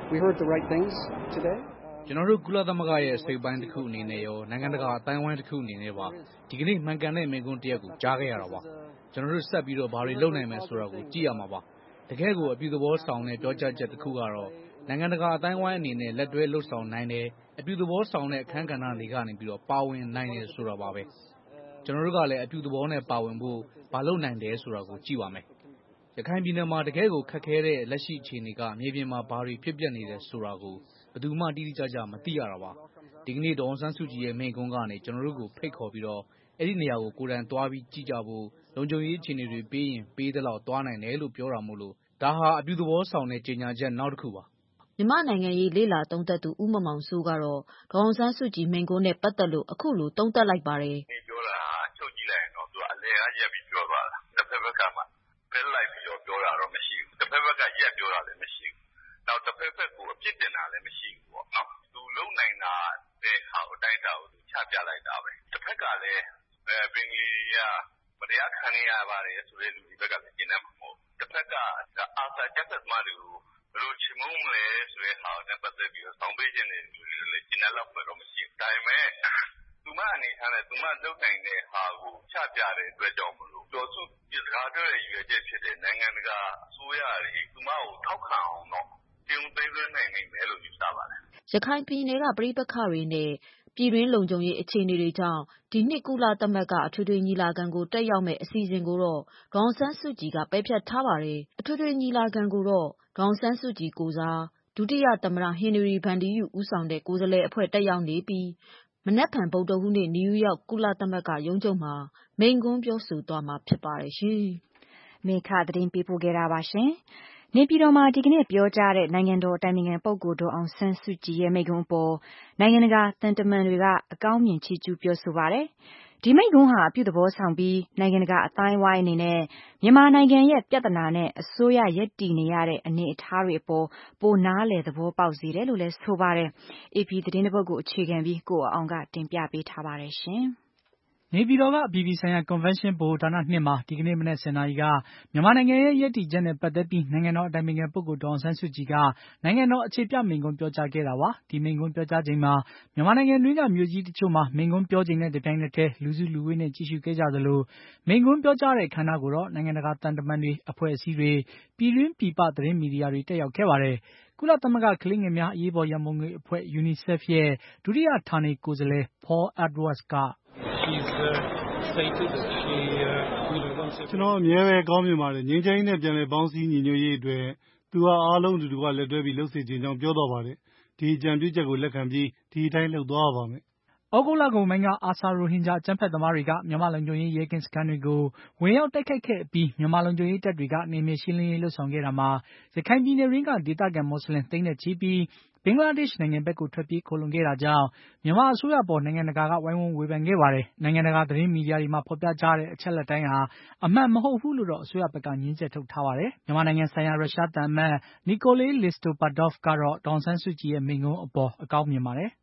We heard the right things today. ကျွန်တော်တို့ကုလသမဂ္ဂရဲ့စိတ်ပိုင်းတစ်ခုအနေနဲ့ရောနိုင်ငံတကာအတိုင်းအဝိုင်းတစ်ခုအနေနဲ့ပါဒီကနေ့မှန်ကန်တဲ့မိန့်ခွန်းတစ်ရပ်ကိုကြားခဲ့ရတာပါကျွန်တော်တို့ဆက်ပြီးတော့ဘာတွေလုပ်နိုင်မယ်ဆိုတာကိုကြည့်ရမှာပါတကယ်ကိုအပြုသဘောဆောင်တဲ့ပြောကြားချက်တစ်ခုကတော့နိုင်ငံတကာအတိုင်းအဝိုင်းအနေနဲ့လက်တွဲလှုပ်ဆောင်နိုင်တယ်အပြုသဘောဆောင်တဲ့အခန်းကဏ္ဍတွေကနေပြီးတော့ပါဝင်နိုင်တယ်ဆိုတာပါပဲကျွန်တော်တို့ကလည်းအပြုသဘောနဲ့ပါဝင်ဖို့ဘာလုပ်နိုင်တယ်ဆိုတာကိုကြည့်ပါမယ်ရခိုင်ပြည်နယ်မှာတကယ်ကိုခက်ခဲတဲ့လက်ရှိအခြေအနေကမြေပြင်မှာဘာတွေဖြစ်ပျက်နေတယ်ဆိုတာကိုဘယ်သူမှတိတိကျကျမသိရတာပါဒီကနေ့ဒေါ်အောင်ဆန်းစုကြည်ရဲ့မိန့်ခွန်းကနေကျွန်တော်တို့ကိုဖိတ်ခေါ်ပြီးတော့အဲ့ဒီနေရာကိုကိုယ်တိုင်သွားပြီးကြည့်ကြဖို့လုံခြုံရေးအခြေအနေတွေပေးရင်ပေးသလောက်သွားနိုင်တယ်လို့ပြောတာမို့လို့ဒါဟာအပြုသဘောဆောင်တဲ့ကြေညာချက်နောက်တစ်ခုပါမြန်မာနိုင်ငံရေးလေ့လာသုံးသပ်သူဦးမောင်မောင်စိုးကတော့ဒေါ်အောင်ဆန်းစုကြည်မိန့်ခွန်းနဲ့ပတ်သက်လို့အခုလိုသုံးသပ်လိုက်ပါတယ်ဒီပြောတာချုပ်ကြည့်လိုက်ရင်တော့သူကအလဲအရက်ပြီးပြောသွားတာတစ်ဖက်ဘက်ကမှဖက်လိုက်ပြီးတော့ပြောတာတော့မရှိဘူးတစ်ဖက်ဘက်ကရက်ပြောတာလည်းမရှိဘူးနောက်တစ်ဖက်ဘက်ကိုအပြစ်တင်တာလည်းမရှိဘူးပေါ့နော်သူလုံနိုင်တာတဲ့ဟာအတိုင်းတာကိုချပြလိုက်တာပဲတစ်ဖက်ကလည်းပင်ကြီးကမတရားခံရပါတယ်ဆိုတဲ့လူတွေဘက်ကလည်းကျင်းနေမှာမဟုတ်တစ်ဖက်ကအာသာချက်သက်မှလူဘယ်လိုချမုန်းလဲဆိုတဲ့ဟာနဲ့ပတ်သက်ပြီးတော့ဆောင်းပေးခြင်းတွေလည်းကျင်းနေလောက်ပဲတော့မရှိဘူးဒါပေမဲ့သူမအနေထားနဲ့သူမလုပ်နိုင်တဲ့ဟာကိုချပြတဲ့အတွက်ကြောင့်မလို့တော်စုဒီစကားပြောတဲ့ရွေးချက်ဖြစ်တဲ့နိုင်ငံတကာအစိုးရတွေသူမကိုထောက်ခံအောင်တော့ကျင်းပေးနိုင်နိုင်မယ်လို့ယူဆပါတယ်ရခိုင်ပြည်နယ်ကပြည်ပခါတွေနဲ့ပြည်တွင်းလုံခြုံရေးအခြေအနေတွေကြောင့်ဒီနှစ်ကုလသမဂ္ဂအထွေထွေညီလာခံကိုတက်ရောက်မဲ့အစီအစဉ်ကိုတော့ဒေါ်အောင်ဆန်းစုကြည်ကပယ်ဖျက်ထားပါတယ်အထွေထွေညီလာခံကိုတော့ဒေါ်အောင်ဆန်းစုကြည်ကိုစားဒုတိယသမ္မတဟင်နရီဗန်ဒီယူဦးဆောင်တဲ့ကိုယ်စားလှယ်အဖွဲ့တက်ရောက်နေပြီးမနက်ဖြန်ဗုဒ္ဓဟူးနေ့နယူးယောက်ကုလသမဂ္ဂရုံးချုပ်မှာမိန့်ခွန်းပြောဆိုသွားမှာဖြစ်ပါတယ်ရှင်။မေခသတင်းပေးပို့ခဲ့တာပါရှင်။နေပြည်တော်မှာဒီကနေ့ပြောကြားတဲ့နိုင်ငံတော်အတိုင်ပင်ခံပုဂ္ဂိုလ်ဒေါ်အောင်ဆန်းစုကြည်ရဲ့မိန့်ခွန်းအပေါ်နိုင်ငံတကာသံတမန်တွေကအကောင်းမြင်ချီးကျူးပြောဆိုပါတယ်။ဒီမိန့်ခွန်းဟာအပြုသဘောဆောင်ပြီးနိုင်ငံတကာအတိုင်းအဝိုင်းအနေနဲ့မြန်မာနိုင်ငံရဲ့ပြဿနာနဲ့အစိုးရရပ်တည်နေရတဲ့အနေအထားတွေအပေါ်ပိုနားလည်သဘောပေါက်စေတယ်လို့လည်းဆိုပါတယ်။ အေပီသတင်းတစ်ပုဒ်ကိုအခြေခံပြီးကိုအောင်ကတင်ပြပေးထားပါတယ်ရှင်။နေပြည်တော်ကအပြည်ပြည်ဆိုင်ရာကွန်ဗင်းရှင်းဗဟိုဌာနနှစ်မှာဒီကနေ့မနက်ဆယ်နာရီကမြန်မာနိုင်ငံရဲ့ရည်တည်ချက်နဲ့ပတ်သက်ပြီးနိုင်ငံတော်အတိုင်ပင်ခံပုဂ္ဂိုလ်ဒေါ်အောင်ဆန်းစုကြည်ကနိုင်ငံတော်အခြေပြမိန့်ခွန်းပြောကြားခဲ့တာပါဒီမိန့်ခွန်းပြောကြားချိန်မှာမြန်မာနိုင်ငံတွင်းကမြို့ကြီးတချို့မှာမိန့်ခွန်းပြောချိန်နဲ့တပြိုင်နက်တည်းလူစုလူဝေးနဲ့ကြည့်ရှုခဲ့ကြသလိုမိန့်ခွန်းပြောကြားတဲ့အခမ်းအနားကိုတော့နိုင်ငံတကာတန်တမန်တွေအဖွဲ့အစည်းတွေပြည်တွင်းပြည်ပသတင်းမီဒီယာတွေတက်ရောက်ခဲ့ပါတယ်ကုလသမဂ္ဂကလေးငယ်များအရေးပေါ်ရန်ပုံငွေအဖွဲ့ UNICEF ရဲ့ဒုတိယဌာနေကိုယ်စားလှယ် Paul Edwards ကကျွန်တော်အမြဲပဲကောင်းမြင်ပါတယ်ငြိမ်းချမ်းရေးနဲ့ပြန်လည်ပေါင်းစည်းညီညွတ်ရေးအတွက်သူဟာအားလုံးတူတူကလက်တွဲပြီးလှုပ်ဆောင်ခြင်းကြောင့်ပြောတော်ပါတယ်ဒီအကြံပြုချက်ကိုလက်ခံပြီးဒီအတိုင်းလှုပ်သွားပါမယ်ဩဂုတ်လကုန်ပိုင်းကအာဆာရိုဟင်ဂျာအကြမ်းဖက်သမားတွေကမြန်မာလုံခြုံရေးရဲကင်းစခန်းတွေကိုဝင်ရောက်တိုက်ခိုက်ခဲ့အပြီးမြန်မာလုံခြုံရေးတပ်တွေကနေမြေရှင်းလင်းရေးလှုပ်ဆောင်ခဲ့တာမှာရခိုင်ပြည်နယ်ရင်းကဒေသခံမွတ်စလင်သိန်းနဲ့ချီပြီးဘင်္ဂလားဒေ့ရှ်နိုင်ငံဘက်ကိုထွက်ပြေးခိုလုံခဲ့တာကြောင့်မြန်မာအစိုးရပေါ်နိုင်ငံတကာကဝိုင်းဝန်းဝေဖန်ခဲ့ပါတယ်။နိုင်ငံတကာသတင်းမီဒီယာတွေမှာဖော်ပြကြတဲ့အချက်လက်တိုင်းဟာအမှန်မဟုတ်ဘူးလို့တော့အစိုးရဘက်ကငြင်းချက်ထုတ်ထားပါတယ်။မြန်မာနိုင်ငံဆိုင်ရာရုရှားသံအမတ်နီကိုလေးလစ်စတိုပါဒေါ့ဖ်ကတော့ဒေါ်အောင်ဆန်းစုကြည်ရဲ့မိန့်ခွန်းအပေါ်အကောင်းမြင်ပါတယ်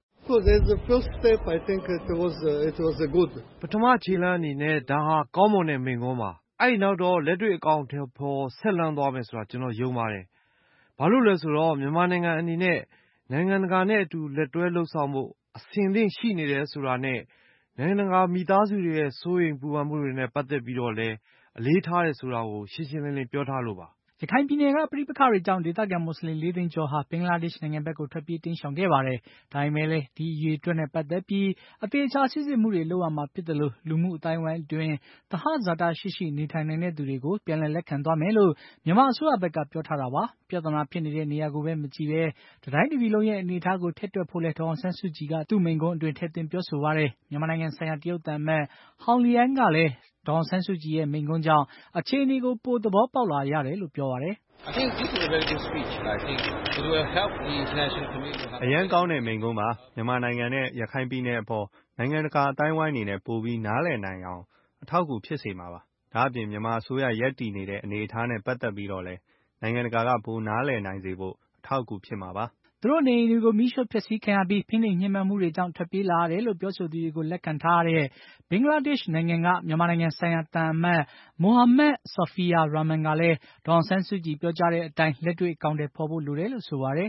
ပထမခြေလှမ်းအနေနဲ့ဒါဟာကောင်းမွန်တဲ့မိန့်ခွန်းပါအဲ့ဒီနောက်တော့လက်တွေ့အကောင်အထည်ဖော်ဆက်လန်းသွားမယ်ဆိုတာကျွန်တော်ယုံပါတယ်ဘာလို့လဲဆိုတော့မြန်မာနိုင်ငံအနေနဲ့နိုင်ငံတကာနဲ့အတူလက်တွဲလှုပ်ဆောင်မှုအဆင်သင့်ရှိနေတယ်ဆိုတာနဲ့နိုင်ငံတကာမိသားစုတွေရဲ့စိုးရိမ်ပူပန်မှုတွေနဲ့ပတ်သက်ပြီးတော့လည်းအလေးထားတယ်ဆိုတာကိုရှင်းရှင်းလင်းလင်းပြောထားလို့ပါရခိုင်ပြည်နယ်ကပြည်ပခါတွေကြောင့်ဒေသခံမွတ်စလင်လေးသိန်းကျော်ဟာဘင်္ဂလားဒေ့ရှ်နိုင်ငံဘက်ကိုထွက်ပြေးတိမ်းရှောင်ခဲ့ပါတယ်။ဒါပေမဲ့လည်းဒီအရေးအတွက်နဲ့ပတ်သက်ပြီးအသေးချာစစ်စစ်မှုတွေလုပ်ရမှာဖြစ်တယ်လို့လူမှုအတိုင်းဝိုင်းအတွင်းသဟဇာတရှိရှိနေထိုင်နိုင်တဲ့သူတွေကိုပြန်လည်လက်ခံသွားမယ်လို့မြန်မာအစိုးရဘက်ကပြောထားတာပါ။ပြဿနာဖြစ်နေတဲ့နေရာကိုပဲမကြည့်ပဲတတိုင်းပြည်လုံးရဲ့အနေအထားကိုထည့်တွက်ဖို့လဲဒေါ်အောင်ဆန်းစုကြည်ကသူ့မိန့်ခွန်းအတွင်းထည့်သွင်းပြောဆိုပါတယ်။မြန်မာနိုင်ငံဆိုင်ရာတရုတ်သံအမတ်ဟောင်လီယန်ကလည်းဒေါ်အောင်ဆန်းစုကြည်ရဲ့မိန့်ခွန်းကြောင့်အခြေအနေကိုပိုသဘောပေါက်လာရတယ်လို့ပြောပါတယ်။ I think this is a very good speech. I think it will help the international community. အရန်ကောင်းတဲ့မိန့်ခွန်းပါမြန်မာနိုင်ငံနဲ့ရခိုင်ပြည်နယ်အပေါ်နိုင်ငံတကာအတိုင်းဝိုင်းအနေနဲ့ပိုပြီးနားလည်နိုင်အောင်အထောက်အကူဖြစ်စေမှာပါဒါအပြင်မြန်မာအစိုးရရပ်တည်နေတဲ့အနေအထားနဲ့ပတ်သက်ပြီးတော့လဲနိုင်ငံတကာကပိုနားလည်နိုင်စေဖို့အထောက်အကူဖြစ်မှာပါသူတို့နေအိမ်တွေကိုမိရှို့ဖျက်ဆီးခံရပြီးဖိနှိပ်ညှဉ်းပန်းမှုတွေကြောင့်ထွက်ပြေးလာရတယ်လို့ပြောဆိုသူတွေကိုလက်ခံထားရတဲ့ဘင်္ဂလားဒေ့ရှ်နိုင်ငံကမြန်မာနိုင်ငံဆိုင်ရာသံအမတ်မိုဟာမက်ဆာဖီယာရာမန်ကလည်းဒေါ်အောင်ဆန်းစုကြည်ပြောကြားတဲ့အတိုင်းလက်တွေ့အကောင့်တွေဖော်ဖို့လိုတယ်လို့ဆိုပါတယ်။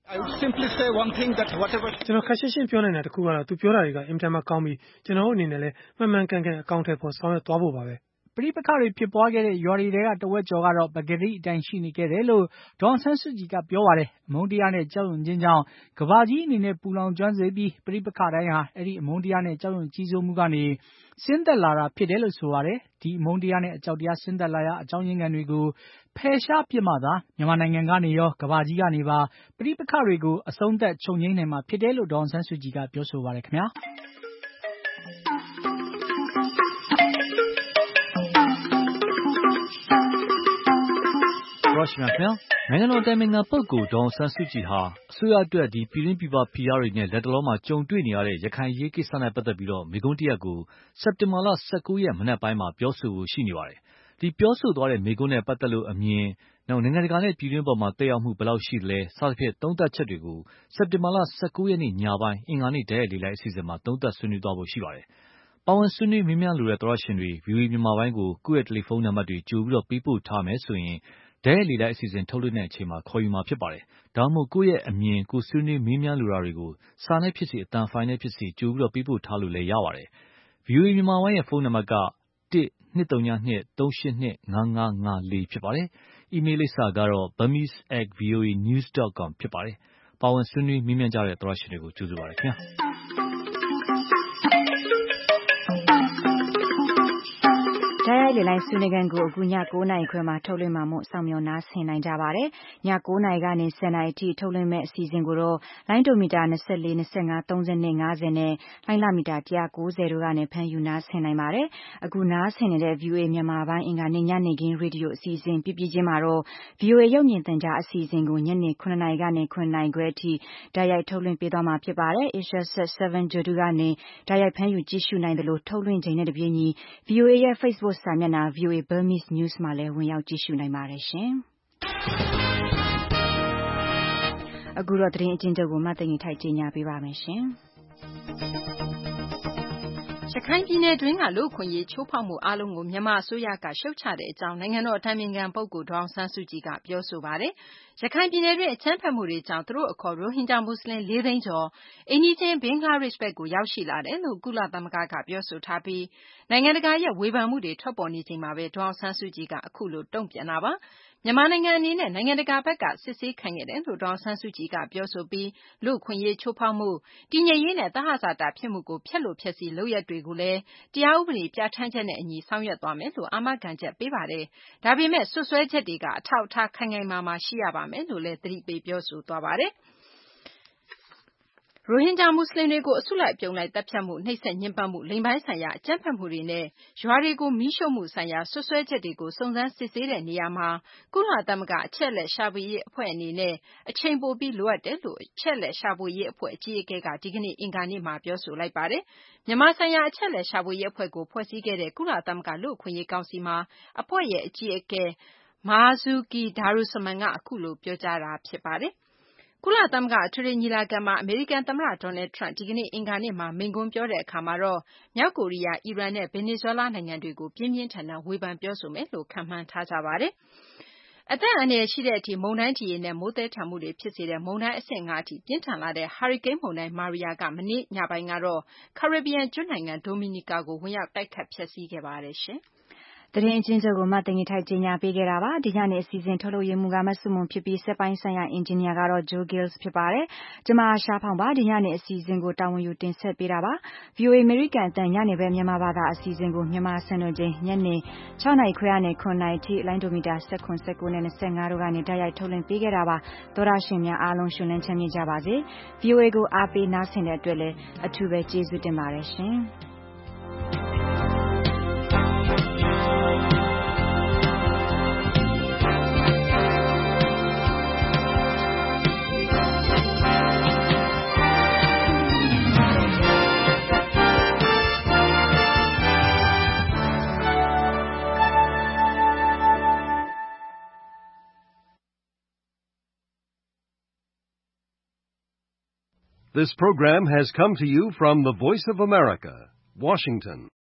I would simply say one thing that whatever ကျွန်တော်ခက်ရှင်းရှင်းပြောနေတာတခုကတော့သူပြောတာတွေကအင်တာမှာကောင်းပြီးကျွန်တော်အနေနဲ့လည်းမှန်မှန်ကန်ကန်အကောင့်ထဲပေါ်ဆောင်ရွက်သွားဖို့ပါပဲပရိပခတွေဖြစ်ပွားခဲ့တဲ့ရွာတွေကတဝက်ကျော်ကတော့ပဂတိအတိုင်းရှိနေခဲ့တယ်လို့ဒေါန်ဆန်းစုကြည်ကပြောပါတယ်အမုန်းတရားနဲ့ကြောက်ရွံ့ခြင်းကြောင့်ကဘာကြီးအနေနဲ့ပူလောင်ကျွမ်းစေပြီးပရိပခတိုင်းဟာအဲ့ဒီအမုန်းတရားနဲ့ကြောက်ရွံ့ကြီးစိုးမှုကနေဆင်းသက်လာတာဖြစ်တယ်လို့ဆိုပါတယ်ဒီအမုန်းတရားနဲ့အကြောက်တရားဆင်းသက်လာရအကြောင်းရင်းခံတွေကိုဖယ်ရှားပြစ်မှသာမြန်မာနိုင်ငံကနေရောကဘာကြီးကနေပါပရိပခတွေကိုအဆုံးသတ်ချုပ်ငြိမ်းနိုင်မှာဖြစ်တယ်လို့ဒေါန်ဆန်းစုကြည်ကပြောဆိုပါတယ်ခင်ဗျာရရှိမြခင်နိုင်ငံတော်တိုင်ပင်ခံပုဂ္ဂိုလ်ဒေါန်ဆန်းစုကြည်ဟာအစိုးရအတွက်ဒီပြည်ရင်းပြည်ပဖိအားတွေနဲ့လက်တလုံးမှာကြုံတွေ့နေရတဲ့ရခိုင်ရေးကိစ္စနဲ့ပတ်သက်ပြီးတော့မိကုန်းတရက်ကိုစက်တင်ဘာလ၁၉ရက်မနက်ပိုင်းမှာပြောဆိုဖို့ရှိနေပါတယ်ဒီပြောဆိုသွားတဲ့မိကုန်းနဲ့ပတ်သက်လို့အမြင်နောက်နိုင်ငံတကာနဲ့ပြည်တွင်းပေါ်မှာတက်ရောက်မှုဘယ်လောက်ရှိသလဲစသဖြင့်သုံးသပ်ချက်တွေကိုစက်တင်ဘာလ၁၉ရက်နေ့ညပိုင်းအင်္ဂါနေ့တရက်လေးလိုက်အစီအစဉ်မှာသုံးသပ်ဆွေးနွေးသွားဖို့ရှိပါတယ်ပါဝင်ဆွေးနွေးမြင်းများလိုတဲ့သောရရှင်တွေ ဗီအိုအေ မြန်မာပိုင်းကိုကိုယ့်ရဲ့တယ်လီဖုန်းနံပါတ်တွေကြိုပြီးတော့ပေးပို့ထားမယ်ဆိုရင်ဒဲလီလိုက်အစီအစဉ်ထုတ်လွှင့်တဲ့အချိန်မှာခေါ်ယူမှာဖြစ်ပါတယ်။ဒါမှမဟုတ်ကိုယ့်ရဲ့အမြင်ကိုဆွေးနွေးမေးမြန်းလိုတာတွေကိုစာနဲ့ဖြစ်စီအတန်ဖိုင်နဲ့ဖြစ်စီကြိုပြီးတော့ပေးပို့ထားလို့လည်းရပါတယ်။ ဗီအိုအေ မြန်မာပိုင်းရဲ့ဖုန်းနံပါတ်ကတစ် နှစ် သုံး နှစ် သုံး ရှစ် နှစ် ငါး ငါး ငါး လေးဖြစ်ပါတယ်။ အီးမေးလ်လိပ်စာကတော့ burmese at voanews dot com ဖြစ်ပါတယ်။ပါဝင်ဆွေးနွေးမေးမြန်းကြတဲ့သောရရှင်တွေကိုကြိုဆိုပါရစေခင်ဗျာ။တိုင်းရိုက်လေလိုင်းဆွေးနွေးခန်းကိုအခုည၉နာရီခွဲမှာထုတ်လွှင့်မှာမို့စောင့်မျှော်နားဆင်နိုင်ကြပါတယ်။ည၉နာရီကနေ၁၀နာရီအထိထုတ်လွှင့်မဲ့အစီအစဉ်ကိုတော့လိုင်းဒိုမီတာ၂၄ ၂၅ ၃၂ ၅၀နဲ့လိုင်းလမီတာ၁၉၀တို့ကနေဖမ်းယူနားဆင်နိုင်ပါတယ်။အခုနားဆင်နေတဲ့ ဗီအိုအေ မြန်မာပိုင်းအင်္ဂါနေ့ညနေခင်းရေဒီယိုအစီအစဉ်ပြပြချင်းမှာတော့ ဗီအိုအေရုပ်မြင်သံကြားအစီအစဉ်ကိုညနေ၇နာရီကနေ၇နာရီခွဲအထိတိုက်ရိုက်ထုတ်လွှင့်ပေးသွားမှာဖြစ်ပါတယ်။ Asia Sat 7 Giodu ကနေတိုက်ရိုက်ဖမ်းယူကြည့်ရှုနိုင်တယ်လို့ထုတ်လွှင့်ချိန်နဲ့တပြေးညီ ဗီအိုအေရဲ့ Facebook စာမျက်နှာ ဗီအိုအေ Burmese News မှာလည်းဝင်ရောက်ကြည့်ရှုနိုင်ပါတယ်ရှင်။အခုတော့သတင်းအကျဉ်းချုပ်ကိုမသိင်္ဂီထိုက်ကြေညာပေးပါမယ်ရှင်။ရခိုင်ပြည်နယ်တွင်းကလူ့အခွင့်အရေးချိုးဖောက်မှုအားလုံးကိုမြန်မာအစိုးရကရှုတ်ချတဲ့အကြောင်းနိုင်ငံတော်အတိုင်ပင်ခံပုဂ္ဂိုလ်ဒေါ်အောင်ဆန်းစုကြည်ကပြောဆိုပါတယ်။ရခိုင်ပြည်နယ်တွင်းအကြမ်းဖက်မှုတွေကြောင့်သူတို့အခေါ်ရိုဟင်ဂျာမွတ်စလင်လေးသိန်းကျော်အိမ်နီးချင်းဘင်္ဂလားဒေ့ရှ်ဘက်ကိုရောက်ရှိလာတယ်လို့ကုလသမဂ္ဂကပြောဆိုထားပြီးနိုင်ငံတကာရဲ့ဝေဖန်မှုတွေထွက်ပေါ်နေချိန်မှာပဲဒေါ်အောင်ဆန်းစုကြည်ကအခုလိုတုံ့ပြန်တာပါ။မြန်မာနိုင်ငံအနေနဲ့နိုင်ငံတကာဘက်ကစစ်ဆေးခံခဲ့တယ်လို့ဒေါ်အောင်ဆန်းစုကြည်ကပြောဆိုပြီးလူ့အခွင့်အရေးချိုးဖောက်မှုတည်ငြိမ်ရေးနဲ့သဟဇာတဖြစ်မှုကိုဖျက်လို့ဖျက်ဆီးလုပ်ရက်တွေကိုလည်းတရားဥပဒေပြဋ္ဌာန်းချက်နဲ့အညီဆောင်ရွက်သွားမယ်လို့အာမခံချက်ပေးပါတယ်။ဒါပေမဲ့စွပ်စွဲချက်တွေကအထောက်အထားခိုင်ခိုင်မာမာရှိရပါမယ်လို့လည်းသတိပေးပြောဆိုသွားပါတယ်။ရိုဟင်ဂျာမွတ်စလင်တွေကိုအစုလိုက်အပြုံလိုက်တပ်ဖြတ်မှုနှိပ်စက်ညှဉ်းပန်းမှုလိင်ပိုင်းဆိုင်ရာအကြမ်းဖက်မှုတွေနဲ့ရွာတွေကိုမီးရှို့မှုဆိုင်ရာဆွဆွဲချက်တွေကိုစုံစမ်းစစ်ဆေးတဲ့နေရာမှာကုလသမဂ္ဂအချက်အလက်ရှာဖွေရေးအဖွဲ့အနေနဲ့အချိန်ပိုပြီးလိုအပ်တယ်လို့အချက်အလက်ရှာဖွေရေးအဖွဲ့အကြီးအကဲကဒီကနေ့အင်္ဂါနေ့မှာပြောဆိုလိုက်ပါတယ်။မြန်မာဆိုင်ရာအချက်အလက်ရှာဖွေရေးအဖွဲ့ကိုဖွဲ့စည်းခဲ့တဲ့ကုလသမဂ္ဂလူ့အခွင့်အရေးကောင်စီမှာအဖွဲ့ရဲ့အကြီးအကဲ Marzuki Darusman ကအခုလိုပြောကြားတာဖြစ်ပါတယ်။ကုလသမဂ္ဂအထွေထွေညီလာခံမှာအမေရိကန်သမ္မတ Donald Trump ဒီကနေ့အင်္ဂါနေ့မှာမိန့်ခွန်းပြောတဲ့အခါမှာတော့မြောက်ကိုရီးယား၊အီရန်နဲ့ဗင်နီဇွဲလားနိုင်ငံတွေကိုပြင်းပြင်းထန်ထန်ဝေဖန်ပြောဆိုမယ်လို့ခန့်မှန်းထားကြပါတယ်။အသက်အန္တရာယ်ရှိတဲ့အထိမုန်တိုင်းဒီရေနဲ့မိုးသည်းထန်မှုတွေဖြစ်စေတဲ့မုန်တိုင်းအဆင့်၅အထိပြင်းထန်လာတဲ့ဟာရီကိန်းမုန်တိုင်းမာရီယာကမနေ့ညပိုင်းကတော့ကာရစ်ဘီယံကျွန်းနိုင်ငံဒိုမီနီကာကိုဝင်ရောက်တိုက်ခတ်ဖျက်ဆီးခဲ့ပါတယ်ရှင်။သတင်းအချင်းချုပ်ကိုမသိင်္ဂီထိုက်ကြေညာပေးခဲ့တာပါဒီညနေအစီအစဉ်ထုတ်လုပ်ရမှုကမဆုမွန်ဖြစ်ပြီးစက်ပိုင်းဆိုင်ရာအင်ဂျင်နီယာကတော့ Joe Gills ဖြစ်ပါတယ်ကျမရှားဖောင်ပါဒီညနေအစီအစဉ်ကိုတာဝန်ယူတင်ဆက်ပေးတာပါ ဗီအိုအေ American အသံညနေပဲမြန်မာဘာသာအစီအစဉ်ကိုမြန်မာစံတော်ချိန်ညနေ၆နာရီခွဲကနေ၇နာရီထိလိုင်းဒိုမီတာ၁၇ ၁၉နဲ့၂၅တို့ကနေတိုက်ရိုက်ထုတ်လွှင့်ပေးခဲ့တာပါသောရရှင်များအားလုံးရှင်လန်းချမ်းမြေ့ကြပါစေ ဗီအိုအေကိုအားပေးနားဆင်တဲ့အတွက်လည်းအထူးပဲကျေးဇူးတင်ပါတယ်ရှင် This program has come to you from the Voice of America, Washington.